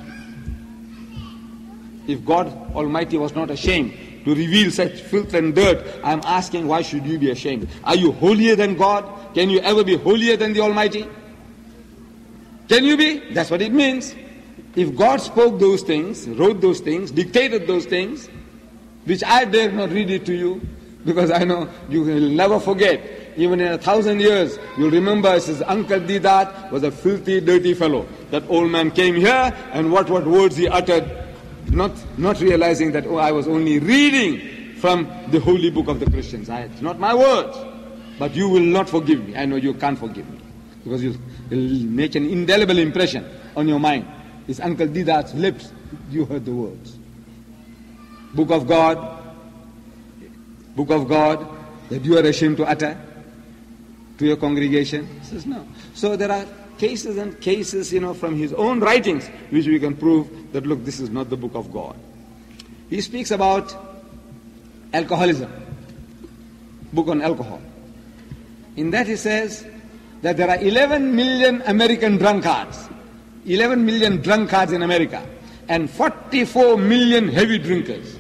If God Almighty was not ashamed to reveal such filth and dirt, I am asking, why should you be ashamed? Are you holier than God? Can you ever be holier than the Almighty? Can you be? That's what it means. If God spoke those things, wrote those things, dictated those things, which I dare not read it to you, because I know you will never forget. Even in a thousand years, you'll remember, says, Uncle Didat was a filthy, dirty fellow. That old man came here, and what, what words he uttered, not, not realizing that, oh, I was only reading from the holy book of the Christians. I, it's not my words. But you will not forgive me. I know you can't forgive me. Because you will make an indelible impression on your mind. It's Uncle Didat's lips. You heard the words. Book of God. Book of God that you are ashamed to utter to your congregation? He says no. So there are cases and cases, you know, from his own writings which we can prove that, look, this is not the book of God. He speaks about alcoholism, book on alcohol. In that he says that there are eleven million American drunkards, eleven million drunkards in America, and forty-four million heavy drinkers.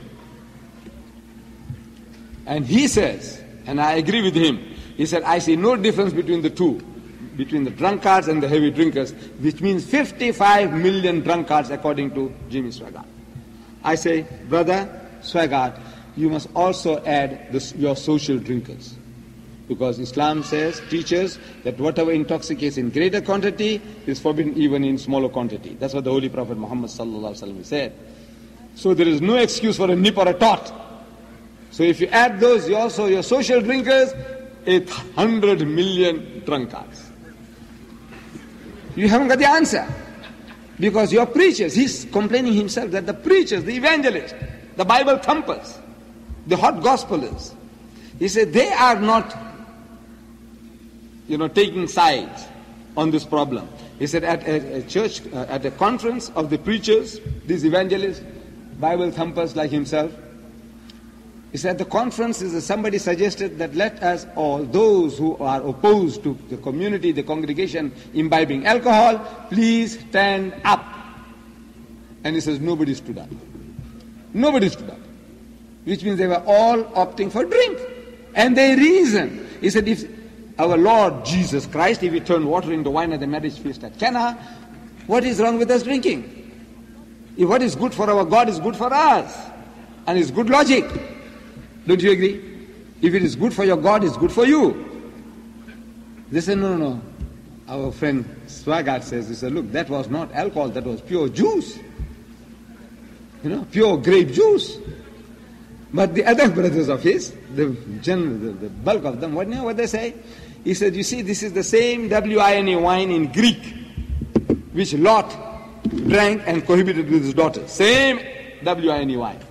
And he says, and I agree with him, he said, I see no difference between the two, between the drunkards and the heavy drinkers, which means fifty-five million drunkards according to Jimmy Swaggart. I say, brother Swaggart, you must also add this, your social drinkers. Because Islam says, teaches, that whatever intoxicates in greater quantity is forbidden even in smaller quantity. That's what the Holy Prophet Muhammad sallallahu alaihi wasallam said. So there is no excuse for a nip or a tot. So if you add those, you also your social drinkers, eight hundred million drunkards. You haven't got the answer. Because your preachers, he's complaining himself that the preachers, the evangelists, the Bible thumpers, the hot gospelers, he said they are not, you know, taking sides on this problem. He said at a, a church, uh, at a conference of the preachers, these evangelists, Bible thumpers like himself, he said the conference is somebody suggested that let us all, those who are opposed to the community, the congregation imbibing alcohol, please stand up. And he says nobody stood up. Nobody stood up. Which means they were all opting for drink. And they reasoned. He said if our Lord Jesus Christ, if he turned water into wine at the marriage feast at Cana, what is wrong with us drinking? If what is good for our God is good for us. And it's good logic. Don't you agree? If it is good for your God, it's good for you. They said, no, no, no. Our friend Swaggart says, he said, look, that was not alcohol, that was pure juice. You know, pure grape juice. But the other brothers of his, the general, the, the bulk of them, what, you know what they say? He said, you see, this is the same W I N E wine in Greek, which Lot drank and cohabited with his daughter. Same W I N E wine.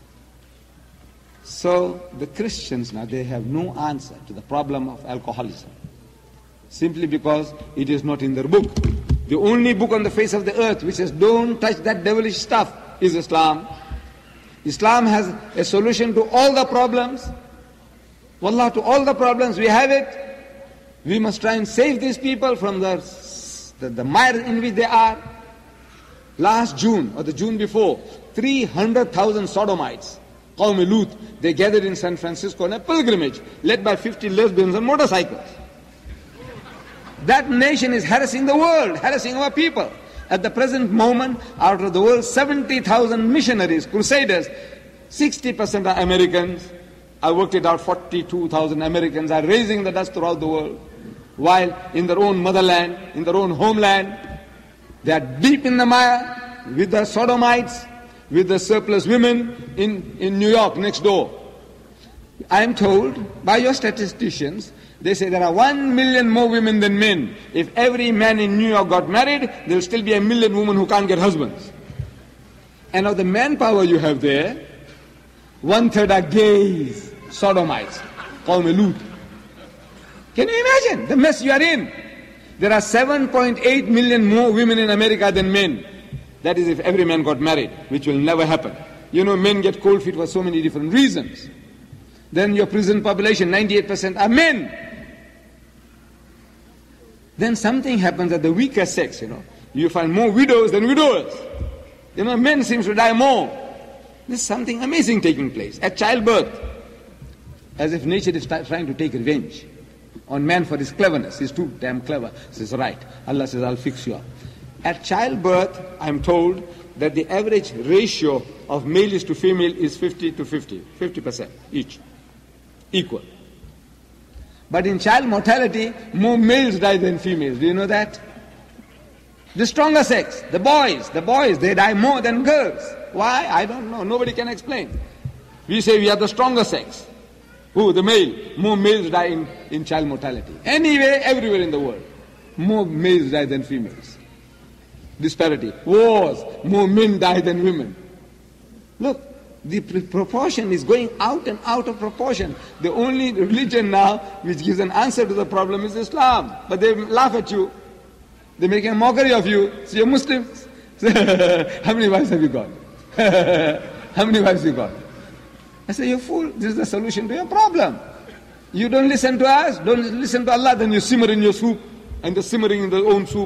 So the Christians now, they have no answer to the problem of alcoholism. Simply because it is not in their book. The only book on the face of the earth which says don't touch that devilish stuff is Islam. Islam has a solution to all the problems. Wallah, to all the problems we have it. We must try and save these people from the, the, the mire in which they are. Last June or the June before, three hundred thousand sodomites, Qawm Lut, they gathered in San Francisco on a pilgrimage led by fifty lesbians on motorcycles. That nation is harassing the world, harassing our people. At the present moment, out of the world, seventy thousand missionaries, crusaders, sixty percent are Americans. I worked it out, forty-two thousand Americans are raising the dust throughout the world. While in their own motherland, in their own homeland, they are deep in the mire with the sodomites, with the surplus women in, in New York next door. I am told by your statisticians, they say there are one million more women than men. If every man in New York got married, there will still be a million women who can't get husbands. And of the manpower you have there, one third are gays, sodomites, Qawm Lut. Can you imagine the mess you are in? There are seven point eight million more women in America than men. That is if every man got married, which will never happen. You know, men get cold feet for so many different reasons. Then your prison population, ninety-eight percent are men. Then something happens at the weaker sex, you know. You find more widows than widowers. You know, men seem to die more. There's something amazing taking place at childbirth. As if nature is trying to take revenge on man for his cleverness. He's too damn clever. He says, right. Allah says, I'll fix you up. At childbirth, I'm told that the average ratio of males to female is fifty to fifty. fifty percent each. Equal. But in child mortality, more males die than females. Do you know that? The stronger sex, the boys, the boys, they die more than girls. Why? I don't know. Nobody can explain. We say we are the stronger sex. Who? The male. More males die in, in child mortality. Anyway, everywhere in the world, more males die than females. Disparity. Wars. More men die than women. Look, the pr- proportion is going out and out of proportion. The only religion now which gives an answer to the problem is Islam. But they laugh at you. They make a mockery of you. So you're Muslims. How many wives have you got? How many wives have you got? I say, you fool, this is the solution to your problem. You don't listen to us, don't listen to Allah, then you simmer in your soup, and the simmering in their own soup.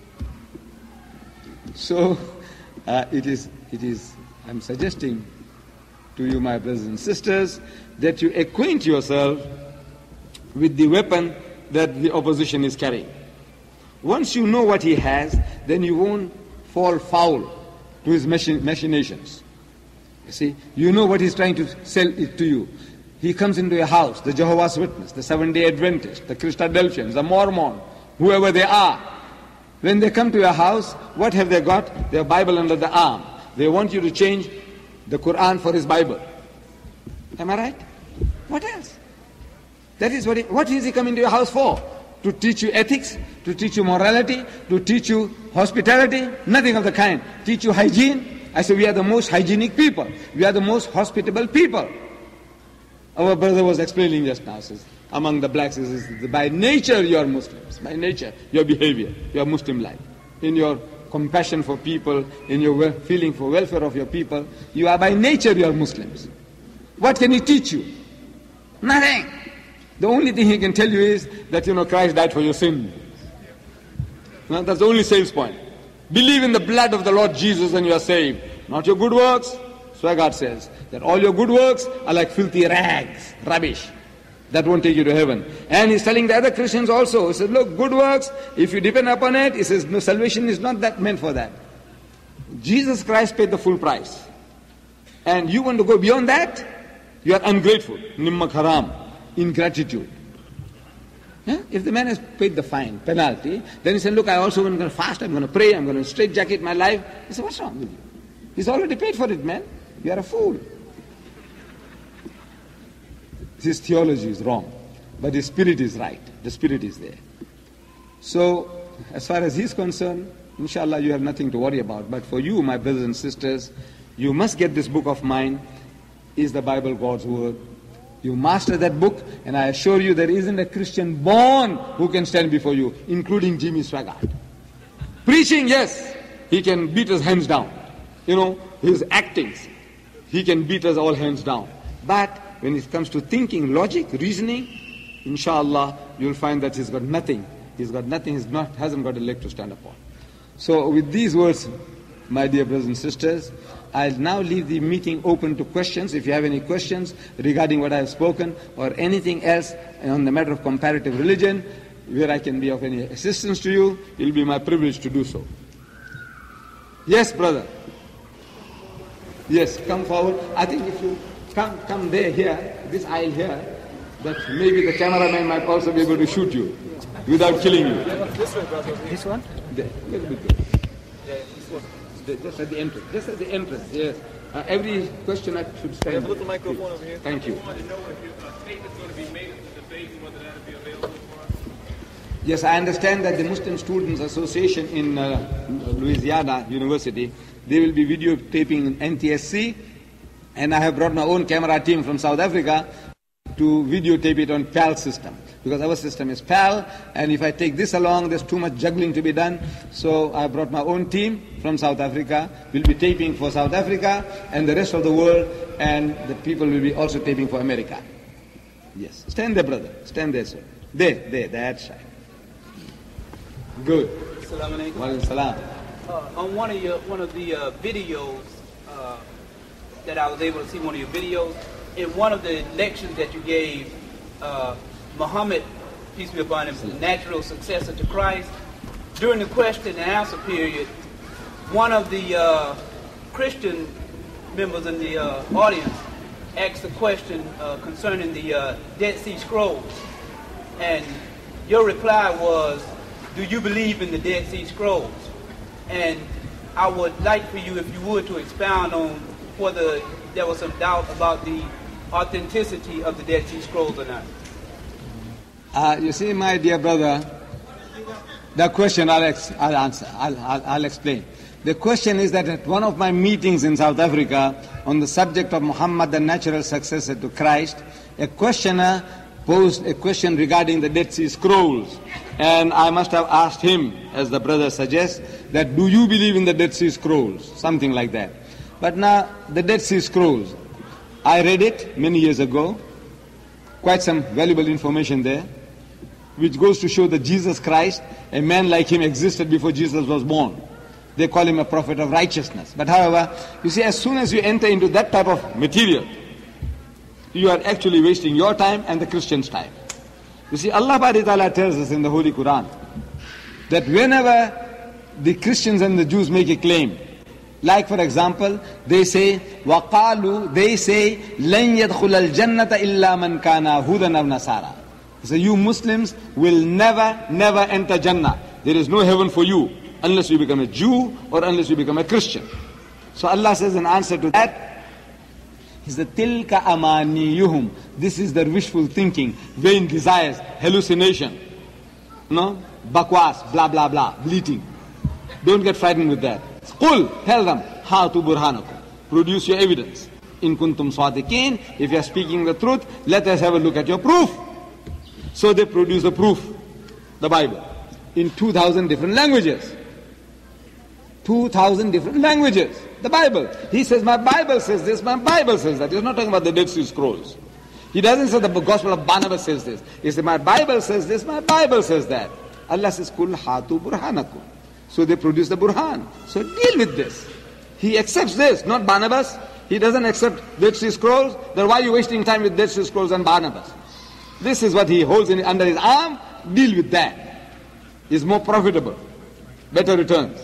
So, uh, it is, it is, I'm suggesting to you, my brothers and sisters, that you acquaint yourself with the weapon that the opposition is carrying. Once you know what he has, then you won't fall foul to his machin- machinations. You see, you know what he's trying to sell it to you. He comes into your house, the Jehovah's Witness, the Seventh-day Adventist, the Christadelphians, the Mormon, whoever they are. When they come to your house, what have they got? Their Bible under the arm. They want you to change the Quran for his Bible. Am I right? What else? That is what he, what is he coming to your house for? To teach you ethics, to teach you morality, to teach you hospitality? Nothing of the kind. Teach you hygiene? I say we are the most hygienic people. We are the most hospitable people. Our brother was explaining just now, says, among the blacks, says, by nature you are Muslims. By nature, your behavior, your Muslim life. In your compassion for people, in your wel- feeling for welfare of your people, you are by nature you are Muslims. What can he teach you? Nothing. The only thing he can tell you is that, you know, Christ died for your sin. No, that's the only sales point. Believe in the blood of the Lord Jesus and you are saved. Not your good works. Swaggart says that all your good works are like filthy rags, rubbish. That won't take you to heaven. And he's telling the other Christians also, he says, look, good works, if you depend upon it, he says, no, salvation is not that meant for that. Jesus Christ paid the full price. And you want to go beyond that? You are ungrateful. Nimmak haram. Ingratitude. Yeah? If the man has paid the fine, penalty, then he said, look, I also am going to fast, I'm going to pray, I'm going to straitjacket my life. He said, what's wrong with you? He's already paid for it, man. You are a fool. His theology is wrong, but his spirit is right. The spirit is there. So, as far as he's concerned, inshallah, you have nothing to worry about. But for you, my brothers and sisters, you must get this book of mine. Is the Bible God's word? You master that book, and I assure you there isn't a Christian born who can stand before you, including Jimmy Swaggart. Preaching, yes, he can beat us hands down. You know, his actings, he can beat us all hands down. But when it comes to thinking, logic, reasoning, inshallah, you'll find that he's got nothing. He's got nothing, he's not, hasn't got a leg to stand upon. So with these words, my dear brothers and sisters, I'll now leave the meeting open to questions. If you have any questions regarding what I have spoken or anything else on the matter of comparative religion, where I can be of any assistance to you, it will be my privilege to do so. Yes, brother. Yes, come forward. I think if you come come there, here, this aisle here, that maybe the cameraman might also be able to shoot you without killing you. This way, brother. This one? There, little bit there. Yeah, this one. just at the entrance. Just at the entrance, yes. Uh, every question I should stand. Put the microphone over here. Thank you. I wanted to know if a tape is going to be made of the debate and whether that will be available for us. Yes, I understand that the Muslim Students Association in uh, Louisiana University, they will be videotaping in N T S C, and I have brought my own camera team from South Africa to videotape it on P A L system, because our system is P A L, and if I take this along, there's too much juggling to be done. So I brought my own team from South Africa. We'll be taping for South Africa and the rest of the world, and the people will be also taping for America. Yes. Stand there, brother. Stand there, sir. There, there, that side. Good. Assalamu alaikum. Wa alaikum salam. Uh, on one of your one of the uh, videos uh, that I was able to see, one of your videos, in one of the lectures that you gave, uh, Muhammad, peace be upon him, natural successor to Christ, during the question and answer period, one of the uh, Christian members in the uh, audience asked a question uh, concerning the uh, Dead Sea Scrolls, and your reply was, do you believe in the Dead Sea Scrolls? And I would like for you, if you would, to expound on whether there was some doubt about the authenticity of the Dead Sea Scrolls or not. Uh, you see, my dear brother, the question I'll, ex- I'll answer, I'll, I'll, I'll explain. The question is that at one of my meetings in South Africa on the subject of Muhammad, the natural successor to Christ, a questioner posed a question regarding the Dead Sea Scrolls. And I must have asked him, as the brother suggests, that do you believe in the Dead Sea Scrolls? Something like that. But now, the Dead Sea Scrolls, I read it many years ago, quite some valuable information there, which goes to show that Jesus Christ, a man like him, existed before Jesus was born. They call him a prophet of righteousness. But however, you see, as soon as you enter into that type of material, you are actually wasting your time and the Christians' time. You see, Allah Ta'ala tells us in the Holy Quran that whenever the Christians and the Jews make a claim, like for example, they say, وَقَالُوا, they say, لَنْ يَدْخُلَ الْجَنَّةَ إِلَّا مَنْ كَانَ هُودًا أَوْ نَصَارَى. So you Muslims will never, never enter Jannah. There is no heaven for you unless you become a Jew or unless you become a Christian. So Allah says in answer to that, He says, تِلْكَ أَمَانِيُّهُمْ. This is their wishful thinking, vain desires, hallucination, no, bakwas, blah, blah, blah, bleating. Don't get frightened with that. قُلْ, tell them, هَاتُوا بُرْهَانَكُمْ. Produce your evidence. إِن كُنْتُمْ صَادِقِينَ. If you are speaking the truth, let us have a look at your proof. So they produce the proof, the Bible, in two thousand different languages. two thousand different languages. The Bible. He says, my Bible says this, my Bible says that. He's not talking about the Dead Sea Scrolls. He doesn't say the Gospel of Barnabas says this. He says, my Bible says this, my Bible says that. Allah says, Kul hatu burhanakum. So they produce the Burhan. So deal with this. He accepts this, not Barnabas. He doesn't accept Dead Sea Scrolls. Then why are you wasting time with Dead Sea Scrolls and Barnabas? This is what he holds in, under his arm. Deal with that. It's more profitable. Better returns.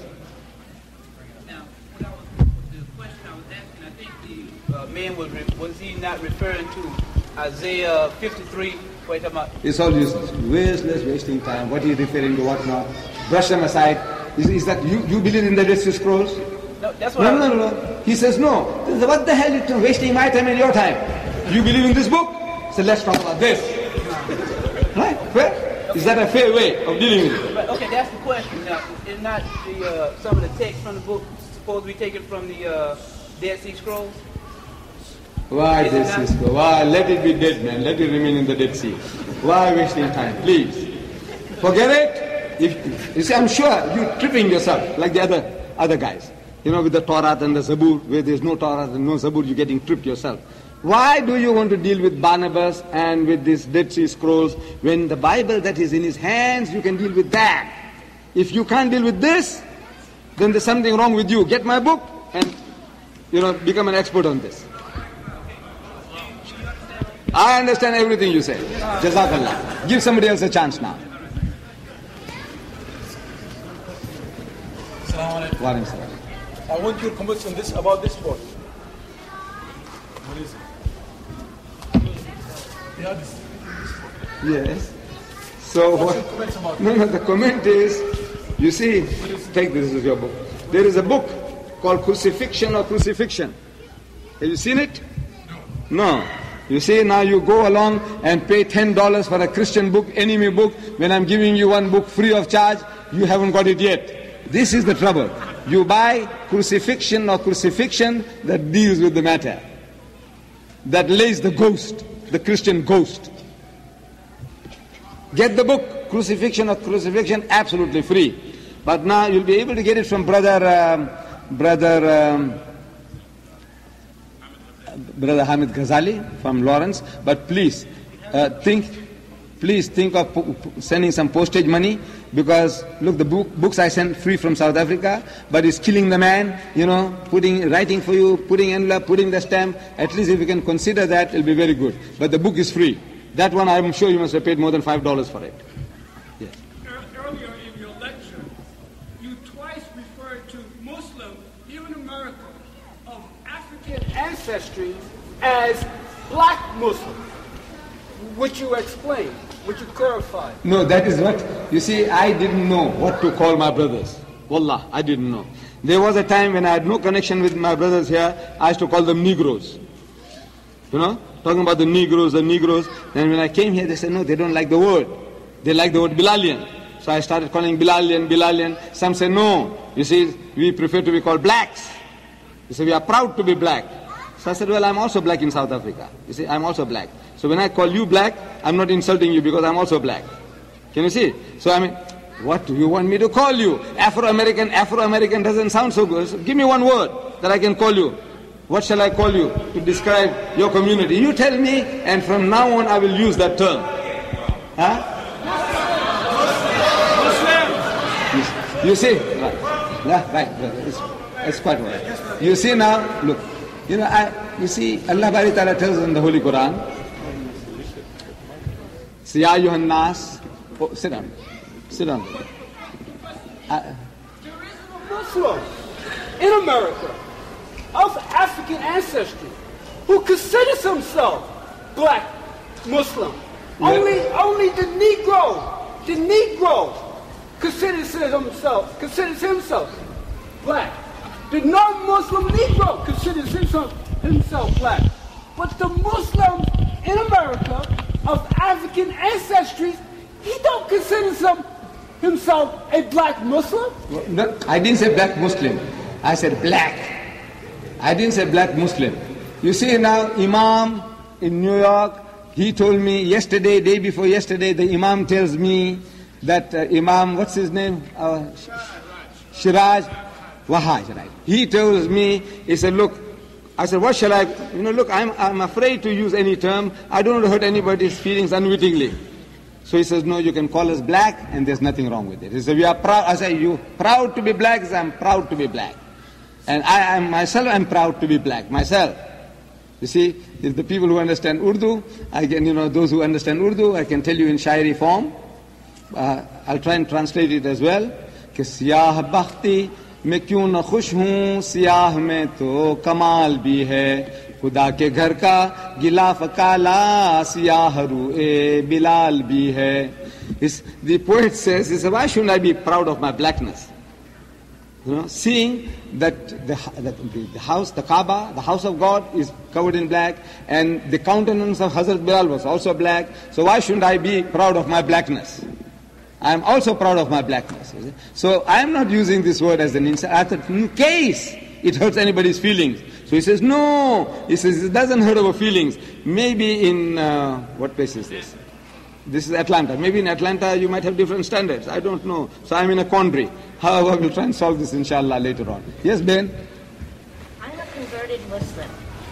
Man was, was he not referring to Isaiah fifty-three? Wait, about it's all useless. Wasteless, wasting time. What he referring to, what not? Brush them aside. Is, is that you, you believe in the Dead Sea Scrolls? No, that's what no, I no, no, no. He says no. What the hell are you wasting my time and your time? You believe in this book? So let's talk about this. Right? Fair? Is that a fair way of dealing with it? But, okay, that's the question. Now, is not the uh, some of the text from the book supposed to be taken from the uh, Dead Sea Scrolls? Why Dead Sea Scrolls? Why? Let it be dead, man. Let it remain in the Dead Sea. Why wasting time? Please. Forget it. If, you see, I'm sure you're tripping yourself like the other other guys. You know, with the Torah and the Zabur, where there's no Torah and no Zabur, you're getting tripped yourself. Why do you want to deal with Barnabas and with these Dead Sea Scrolls when the Bible that is in his hands, you can deal with that? If you can't deal with this, then there's something wrong with you. Get my book and, you know, become an expert on this. I understand everything you say. Jazakallah. Give somebody else a chance now. I want your comments on this, about this book. What is it? Yeah, this. Yes. So What's what? your comments about No, no. The comment is, you see, take this as your book. There is a book called Crucifixion or Crucifixion. Have you seen it? No. No. You see, now you go along and pay ten dollars for a Christian book, enemy book. When I'm giving you one book free of charge, you haven't got it yet. This is the trouble. You buy Crucifixion or Crucifixion that deals with the matter, that lays the ghost, the Christian ghost. Get the book, Crucifixion or Crucifixion, absolutely free. But now you'll be able to get it from brother, um, brother, um, brother Hamid Ghazali from Lawrence. But please uh, think, please think of po- sending some postage money, because look, the book, books I sent free from South Africa, but it's killing the man. You know, putting, writing for you, putting envelope, putting the stamp. At least if you can consider that, it'll be very good. But the book is free. That one, I'm sure you must have paid more than five dollars for it. Yes. Earlier in your lecture, you twice referred to Muslim, here in America, of African ancestry as black Muslim. Would you explain? Would you clarify? No, that is what, you see, I didn't know what to call my brothers. Wallah, I didn't know. There was a time when I had no connection with my brothers here, I used to call them Negroes. You know, talking about the Negroes, the Negroes. Then when I came here, they said, no, they don't like the word. They like the word Bilalian. So I started calling Bilalian, Bilalian. Some say, no, you see, we prefer to be called blacks. You say, we are proud to be black. So I said, well, I'm also black in South Africa. You see, I'm also black. So when I call you black, I'm not insulting you because I'm also black. Can you see? So I mean, what do you want me to call you? Afro-American, Afro-American doesn't sound so good. So give me one word that I can call you. What shall I call you to describe your community? You tell me, and from now on I will use that term. Huh? You, you see? Right, right, right. It's, it's quite right. You see now, look, you know, I, you see, Allah Bari Ta'ala tells us in the Holy Quran, Ya ayyuhan nas, oh, sit down, sit down. Uh, There is a Muslim in America of African ancestry who considers himself black Muslim. Yeah. Only, only the Negro, the Negro considers himself, considers himself black. The non-Muslim Negro considers himself, himself black. But the Muslim in America of African ancestry, he don't consider himself, himself a black Muslim. No, I didn't say black Muslim. I said black. I didn't say black Muslim. You see now, Imam in New York, he told me yesterday, day before yesterday, the Imam tells me that uh, Imam, what's his name? Uh, Shiraj Wahaj, right? He tells me, he said, look, I said, what shall I, you know, look, I'm, I'm afraid to use any term. I don't want to hurt anybody's feelings unwittingly. So he says, no, you can call us black and there's nothing wrong with it. He said, we are proud. I say, you proud to be black? He said, I'm proud to be black. And I am myself, I'm proud to be black, myself. You see, if the people who understand Urdu, I can, you know, those who understand Urdu, I can tell you in Shairi form. Uh, I'll try and translate it as well. कि सियाह बख्ती मैं क्यों न खुश हूँ, सियाह में तो कमाल भी है, खुदा के घर का गिलाफ काला, सियाह रूए बिलाल भी है. The poet says, he said, why shouldn't I be proud of my blackness? You know, seeing that the, the, the house, the Kaaba, the house of God is covered in black, and the countenance of Hazrat Bilal was also black, so why shouldn't I be proud of my blackness? I am also proud of my blackness. So I am not using this word as an insult. I thought, in case it hurts anybody's feelings. So he says, no. He says, it doesn't hurt our feelings. Maybe in, uh, what place is this? This is Atlanta. Maybe in Atlanta you might have different standards. I don't know. So I'm in a quandary. However, we'll try and solve this inshallah later on. Yes, Ben? I'm a converted Muslim.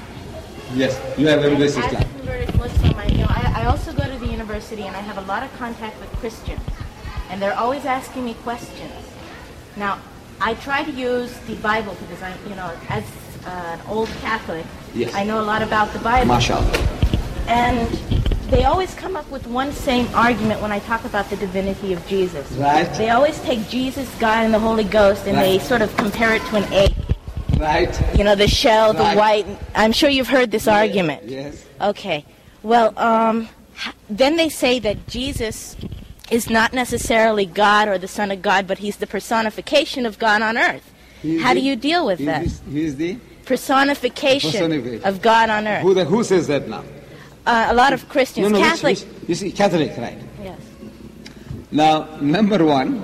Yes, you have embraced As Islam. a converted Muslim, I, you know, I, I also go to the university and I have a lot of contact with Christians. And they're always asking me questions. Now, I try to use the Bible because I, you know, as uh, an old Catholic, yes. I know a lot about the Bible. MashaAllah. And they always come up with one same argument when I talk about the divinity of Jesus. Right. They always take Jesus, God, and the Holy Ghost, and right. they sort of compare it to an egg. Right. You know, the shell, right. the white. I'm sure you've heard this yes. argument. Yes. Okay. Well, um, then they say that Jesus is not necessarily God or the Son of God, but he's the personification of God on earth. He How the, do you deal with he that? Is, he is the personification, personification of God on earth. Who, the, who says that now? Uh, a lot of Christians, no, no, Catholic. Which, which, you see, Catholic, right? Yes. Now, number one,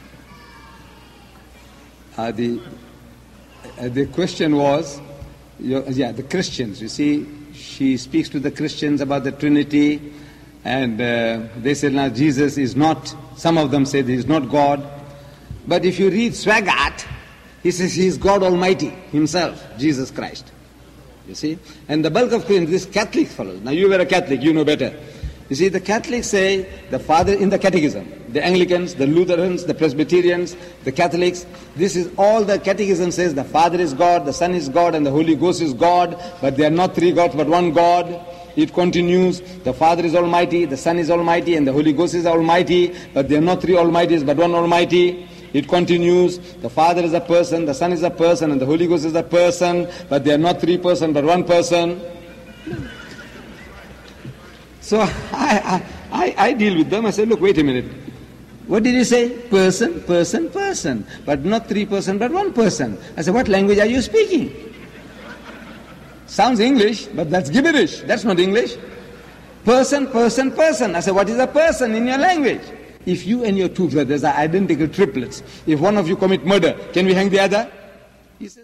uh, the uh, the question was, you, yeah, the Christians. You see, she speaks to the Christians about the Trinity, and uh, they said, now Jesus is not. Some of them say he is not God, but if you read Swaggart, he says he is God Almighty Himself, Jesus Christ. You see, and the bulk of Christians, this Catholic fellows. Now you were a Catholic, you know better. You see, the Catholics say the Father in the Catechism, the Anglicans, the Lutherans, the Presbyterians, the Catholics, this is all the Catechism says the Father is God, the Son is God, and the Holy Ghost is God, but they are not three gods but one God. It continues, the Father is Almighty, the Son is Almighty, and the Holy Ghost is Almighty, but they are not three Almighties but one Almighty. It continues, the Father is a person, the Son is a person, and the Holy Ghost is a person, but they are not three persons but one person. So I, I, I deal with them. I say, look, wait a minute. What did you say? Person, person, person. But not three person, but one person. I said, what language are you speaking? Sounds English, but that's gibberish. That's not English. Person, person, person. I said, what is a person in your language? If you and your two brothers are identical triplets, if one of you commit murder, can we hang the other? He says,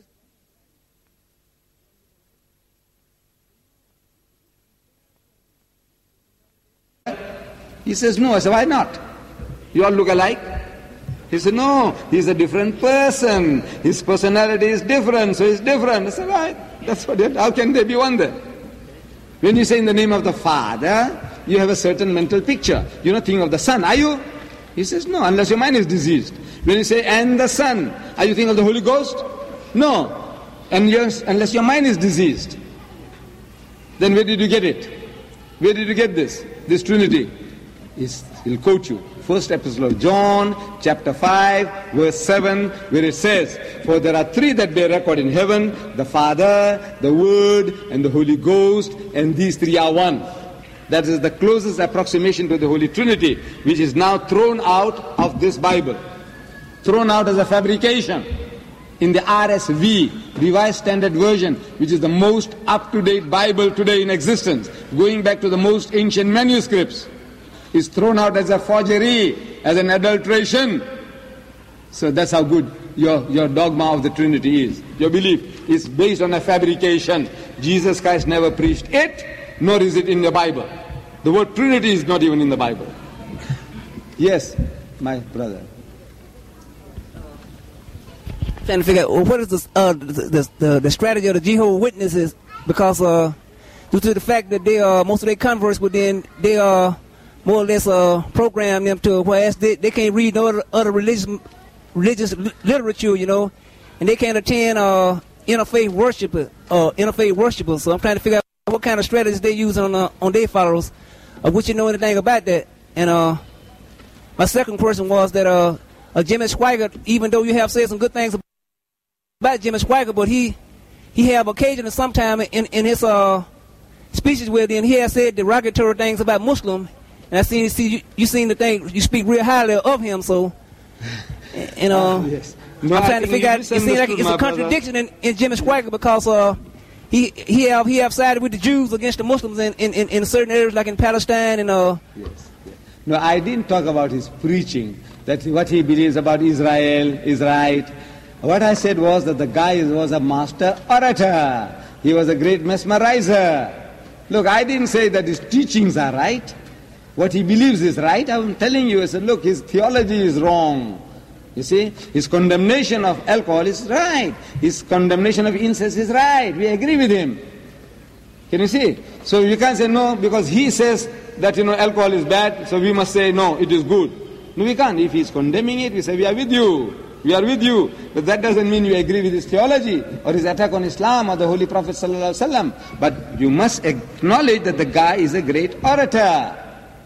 He says, no. I said, why not? You all look alike? He said, no, he's a different person. His personality is different, so he's different. I said, right, that's what it, how can they be one then? When you say in the name of the Father, you have a certain mental picture. You're not thinking of the Son, are you? He says, no, unless your mind is diseased. When you say, and the Son, are you thinking of the Holy Ghost? No, and yes, unless your mind is diseased. Then where did you get it? Where did you get this? This Trinity? Is, he'll quote you. First epistle of John, chapter five, verse seven, where it says, for there are three that bear record in heaven, the Father, the Word, and the Holy Ghost, and these three are one. That is the closest approximation to the Holy Trinity, which is now thrown out of this Bible. Thrown out as a fabrication. In the R S V, Revised Standard Version, which is the most up-to-date Bible today in existence, going back to the most ancient manuscripts, is thrown out as a forgery, as an adulteration. So that's how good your, your dogma of the Trinity is. Your belief is based on a fabrication. Jesus Christ never preached it, nor is it in the Bible. The word Trinity is not even in the Bible. Yes, my brother. Trying to figure out, well, what is the, uh, the, the, the strategy of the Jehovah's Witnesses, because uh, due to the fact that they are, most of their converts within, they are more or less uh, program them to whereas they, they can't read no other, other religious religious literature, you know, and they can't attend uh, interfaith worship, uh, interfaith worshipers. So I'm trying to figure out what kind of strategies they use on uh, on their followers, uh, which you know anything about that. And uh, my second question was that uh, uh, Jimmy Swaggart, even though you have said some good things about Jimmy Swaggart, but he he have occasionally sometime in in his uh, speeches with him, he has said derogatory things about Muslims. And I see, see you, you seem to think you speak real highly of him, so you know. Uh, yes. No, I'm trying to figure out. It seems like it's a contradiction in, in Jimmy Swaggart because uh, he he have he have sided with the Jews against the Muslims in, in, in, in certain areas like in Palestine and uh. Yes, yes. No, I didn't talk about his preaching. That what he believes about Israel is right. What I said was that the guy was a master orator. He was a great mesmerizer. Look, I didn't say that his teachings are right. What he believes is right. I'm telling you, I said, look, his theology is wrong. You see, his condemnation of alcohol is right. His condemnation of incest is right. We agree with him. Can you see? So you can't say no because he says that, you know, alcohol is bad, so we must say no, it is good. No, we can't. If he's condemning it, we say we are with you. We are with you. But that doesn't mean you agree with his theology or his attack on Islam or the Holy Prophet sallallahu alaihi wasallam. But you must acknowledge that the guy is a great orator.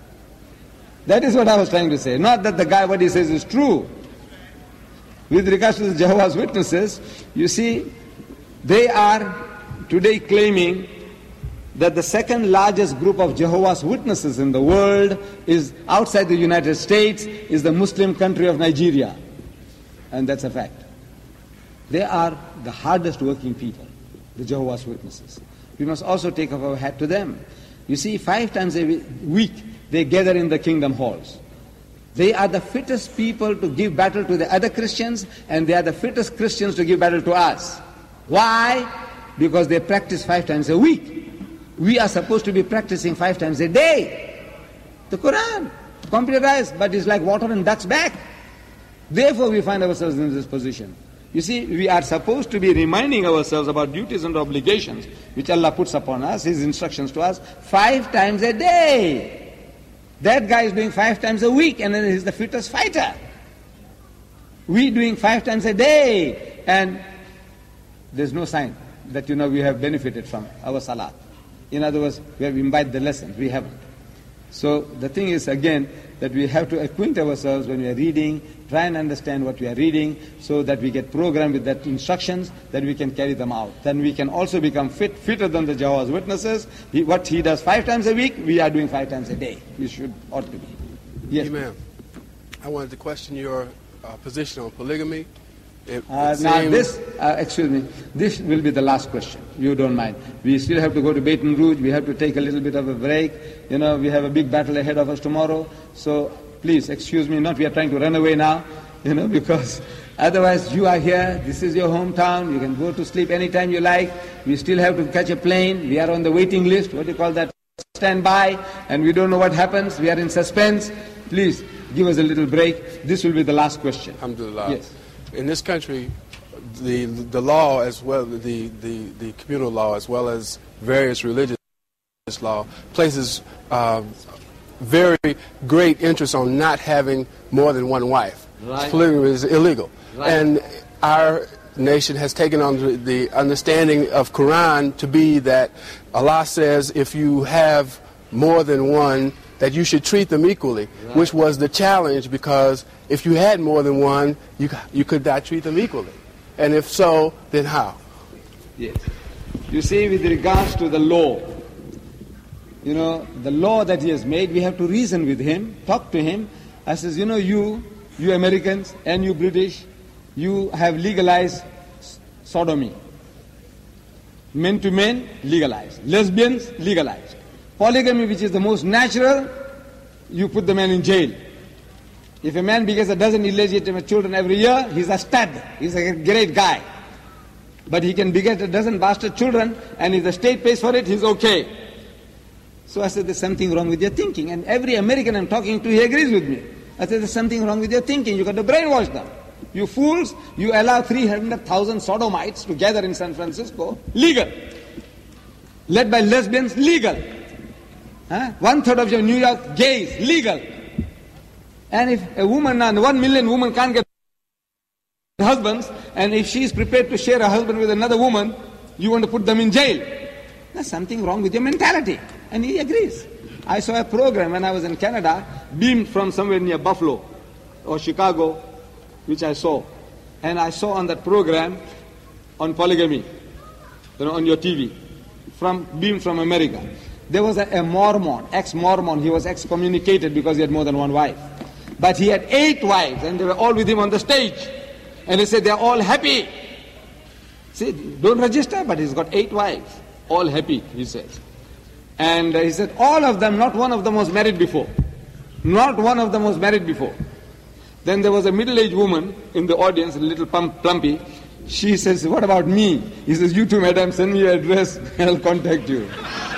That is what I was trying to say. Not that the guy, what he says is true. With regards to the Jehovah's Witnesses, you see, they are today claiming that the second largest group of Jehovah's Witnesses in the world is outside the United States, is the Muslim country of Nigeria. And that's a fact. They are the hardest working people, the Jehovah's Witnesses. We must also take off our hat to them. You see, five times a week they gather in the kingdom halls. They are the fittest people to give battle to the other Christians, and they are the fittest Christians to give battle to us. Why? Because they practice five times a week. We are supposed to be practicing five times a day. The Quran, computerized, but it's like water in duck's back. Therefore we find ourselves in this position. You see, we are supposed to be reminding ourselves about duties and obligations which Allah puts upon us, His instructions to us, five times a day. That guy is doing five times a week, and then he's the fittest fighter. We doing five times a day, and there's no sign that, you know, we have benefited from our salat. In other words, we have imbibed the lessons. We haven't. So the thing is, again, that we have to acquaint ourselves when we are reading, try and understand what we are reading, so that we get programmed with that instructions, that we can carry them out. Then we can also become fit, fitter than the Jehovah's Witnesses. He, what he does five times a week, we are doing five times a day. We should, ought to be. Yes, ma'am. I wanted to question your uh, position on polygamy. It, uh, it now seems... this, uh, excuse me, this will be the last question. You don't mind. We still have to go to Baton Rouge. We have to take a little bit of a break. You know, we have a big battle ahead of us tomorrow. So please, excuse me, not we are trying to run away now, you know, because otherwise you are here. This is your hometown. You can go to sleep anytime you like. We still have to catch a plane. We are on the waiting list. What do you call that? Stand by. And we don't know what happens. We are in suspense. Please give us a little break. This will be the last question. Alhamdulillah. Yes. In this country, the the law as well, the, the, the communal law as well as various religious law places uh, very great interest on not having more than one wife. Right. Polygamy is illegal. Right. And our nation has taken on the, the understanding of Quran to be that Allah says if you have more than one, that you should treat them equally, right. Which was the challenge, because if you had more than one, you, you could not treat them equally. And if so, then how? Yes. You see, with regards to the law, you know, the law that he has made, we have to reason with him, talk to him. I says, you know, you, you Americans and you British, you have legalized sodomy. Men to men, legalized. Lesbians, legalized. Polygamy, which is the most natural, you put the man in jail. If a man begets a dozen illegitimate children every year, he's a stud. He's a great guy. But he can beget a dozen bastard children, and if the state pays for it, he's okay. So I said, there's something wrong with your thinking. And every American I'm talking to, he agrees with me. I said, there's something wrong with your thinking. You've got to brainwash them. You fools, you allow three hundred thousand sodomites to gather in San Francisco, legal. Led by lesbians, legal. Huh? One third of your New York gays, legal. And if a woman, and one million women can't get husbands, and if she is prepared to share a husband with another woman, you want to put them in jail. There's something wrong with your mentality. And he agrees. I saw a program when I was in Canada, beamed from somewhere near Buffalo or Chicago, which I saw. And I saw on that program on polygamy, you know, on your T V, from beamed from America. There was a, a Mormon, ex-Mormon. He was excommunicated because he had more than one wife. But he had eight wives, and they were all with him on the stage. And he said, they're all happy. See, don't register, but he's got eight wives. All happy, he says. And uh, he said, all of them, not one of them was married before. Not one of them was married before. Then there was a middle-aged woman in the audience, a little plump, plumpy. She says, what about me? He says, you too, madam, send me your address, and I'll contact you.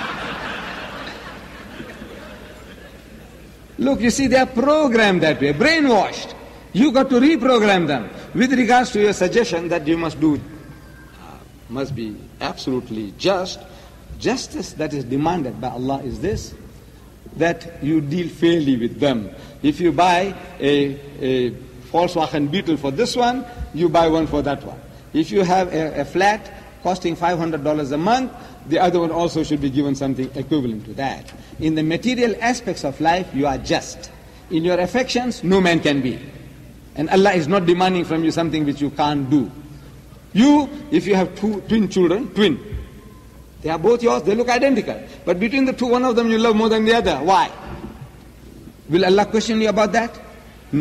Look, you see, they are programmed that way, brainwashed. You got to reprogram them. With regards to your suggestion that you must do, uh, must be absolutely just, justice that is demanded by Allah is this, that you deal fairly with them. If you buy a, a Volkswagen Beetle for this one, you buy one for that one. If you have a, a flat costing five hundred dollars a month, the other one also should be given something equivalent to that. In the material aspects of life, you are just. In your affections, no man can be. And Allah is not demanding from you something which you can't do. You, if you have two twin children, twin, they are both yours, they look identical. But between the two, one of them you love more than the other. Why? Will Allah question you about that? No.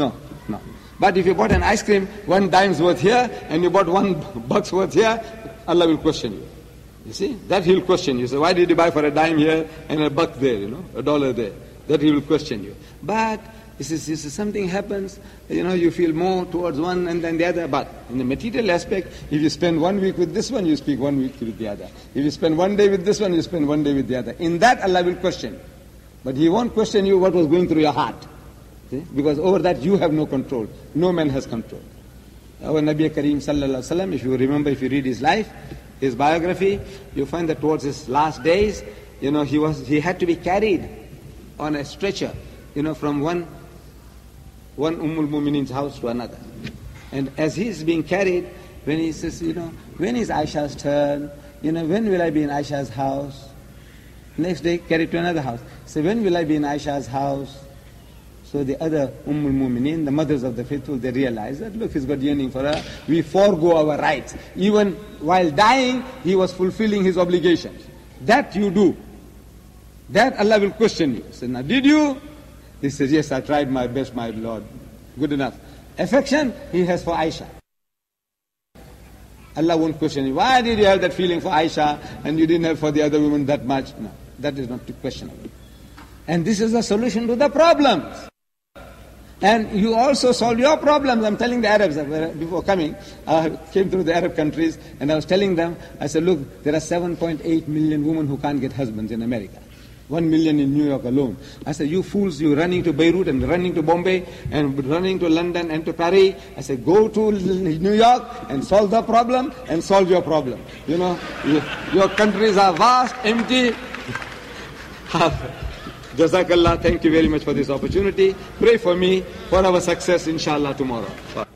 No. But if you bought an ice cream, one dime's worth here, and you bought one buck's worth here, Allah will question you. You see? That He'll question you. So why did you buy for a dime here and a buck there, you know, a dollar there? That He will question you. But this is, this is something happens, you know, you feel more towards one and then the other. But in the material aspect, if you spend one week with this one, you speak one week with the other. If you spend one day with this one, you spend one day with the other. In that, Allah will question. But He won't question you what was going through your heart. See? Because over that you have no control. No man has control. Our Nabi Kareem sallallahu alaihi wasallam, if you remember, if you read his life, his biography, you find that towards his last days, you know, he was he had to be carried on a stretcher, you know, from one one Ummul Mu'minin's house to another. And as he's being carried, when he says, you know, when is Aisha's turn? You know, when will I be in Aisha's house? Next day, carried to another house. So when will I be in Aisha's house? So the other Ummul Mu'minin, the mothers of the faithful, they realize that, look, he's got yearning for her. We forego our rights. Even while dying, he was fulfilling his obligations. That you do. That Allah will question you. So now, did you? He says, yes, I tried my best, my Lord. Good enough. Affection, he has for Aisha. Allah won't question you. Why did you have that feeling for Aisha and you didn't have for the other women that much? No, that is not questionable. And this is the solution to the problems. And you also solve your problems. I'm telling the Arabs, before coming, I came through the Arab countries, and I was telling them, I said, look, there are seven point eight million women who can't get husbands in America. One million in New York alone. I said, you fools, you're running to Beirut and running to Bombay and running to London and to Paris. I said, go to New York and solve the problem and solve your problem. You know, your countries are vast, empty. Jazakallah, thank you very much for this opportunity. Pray for me for our success, inshallah, tomorrow. Bye.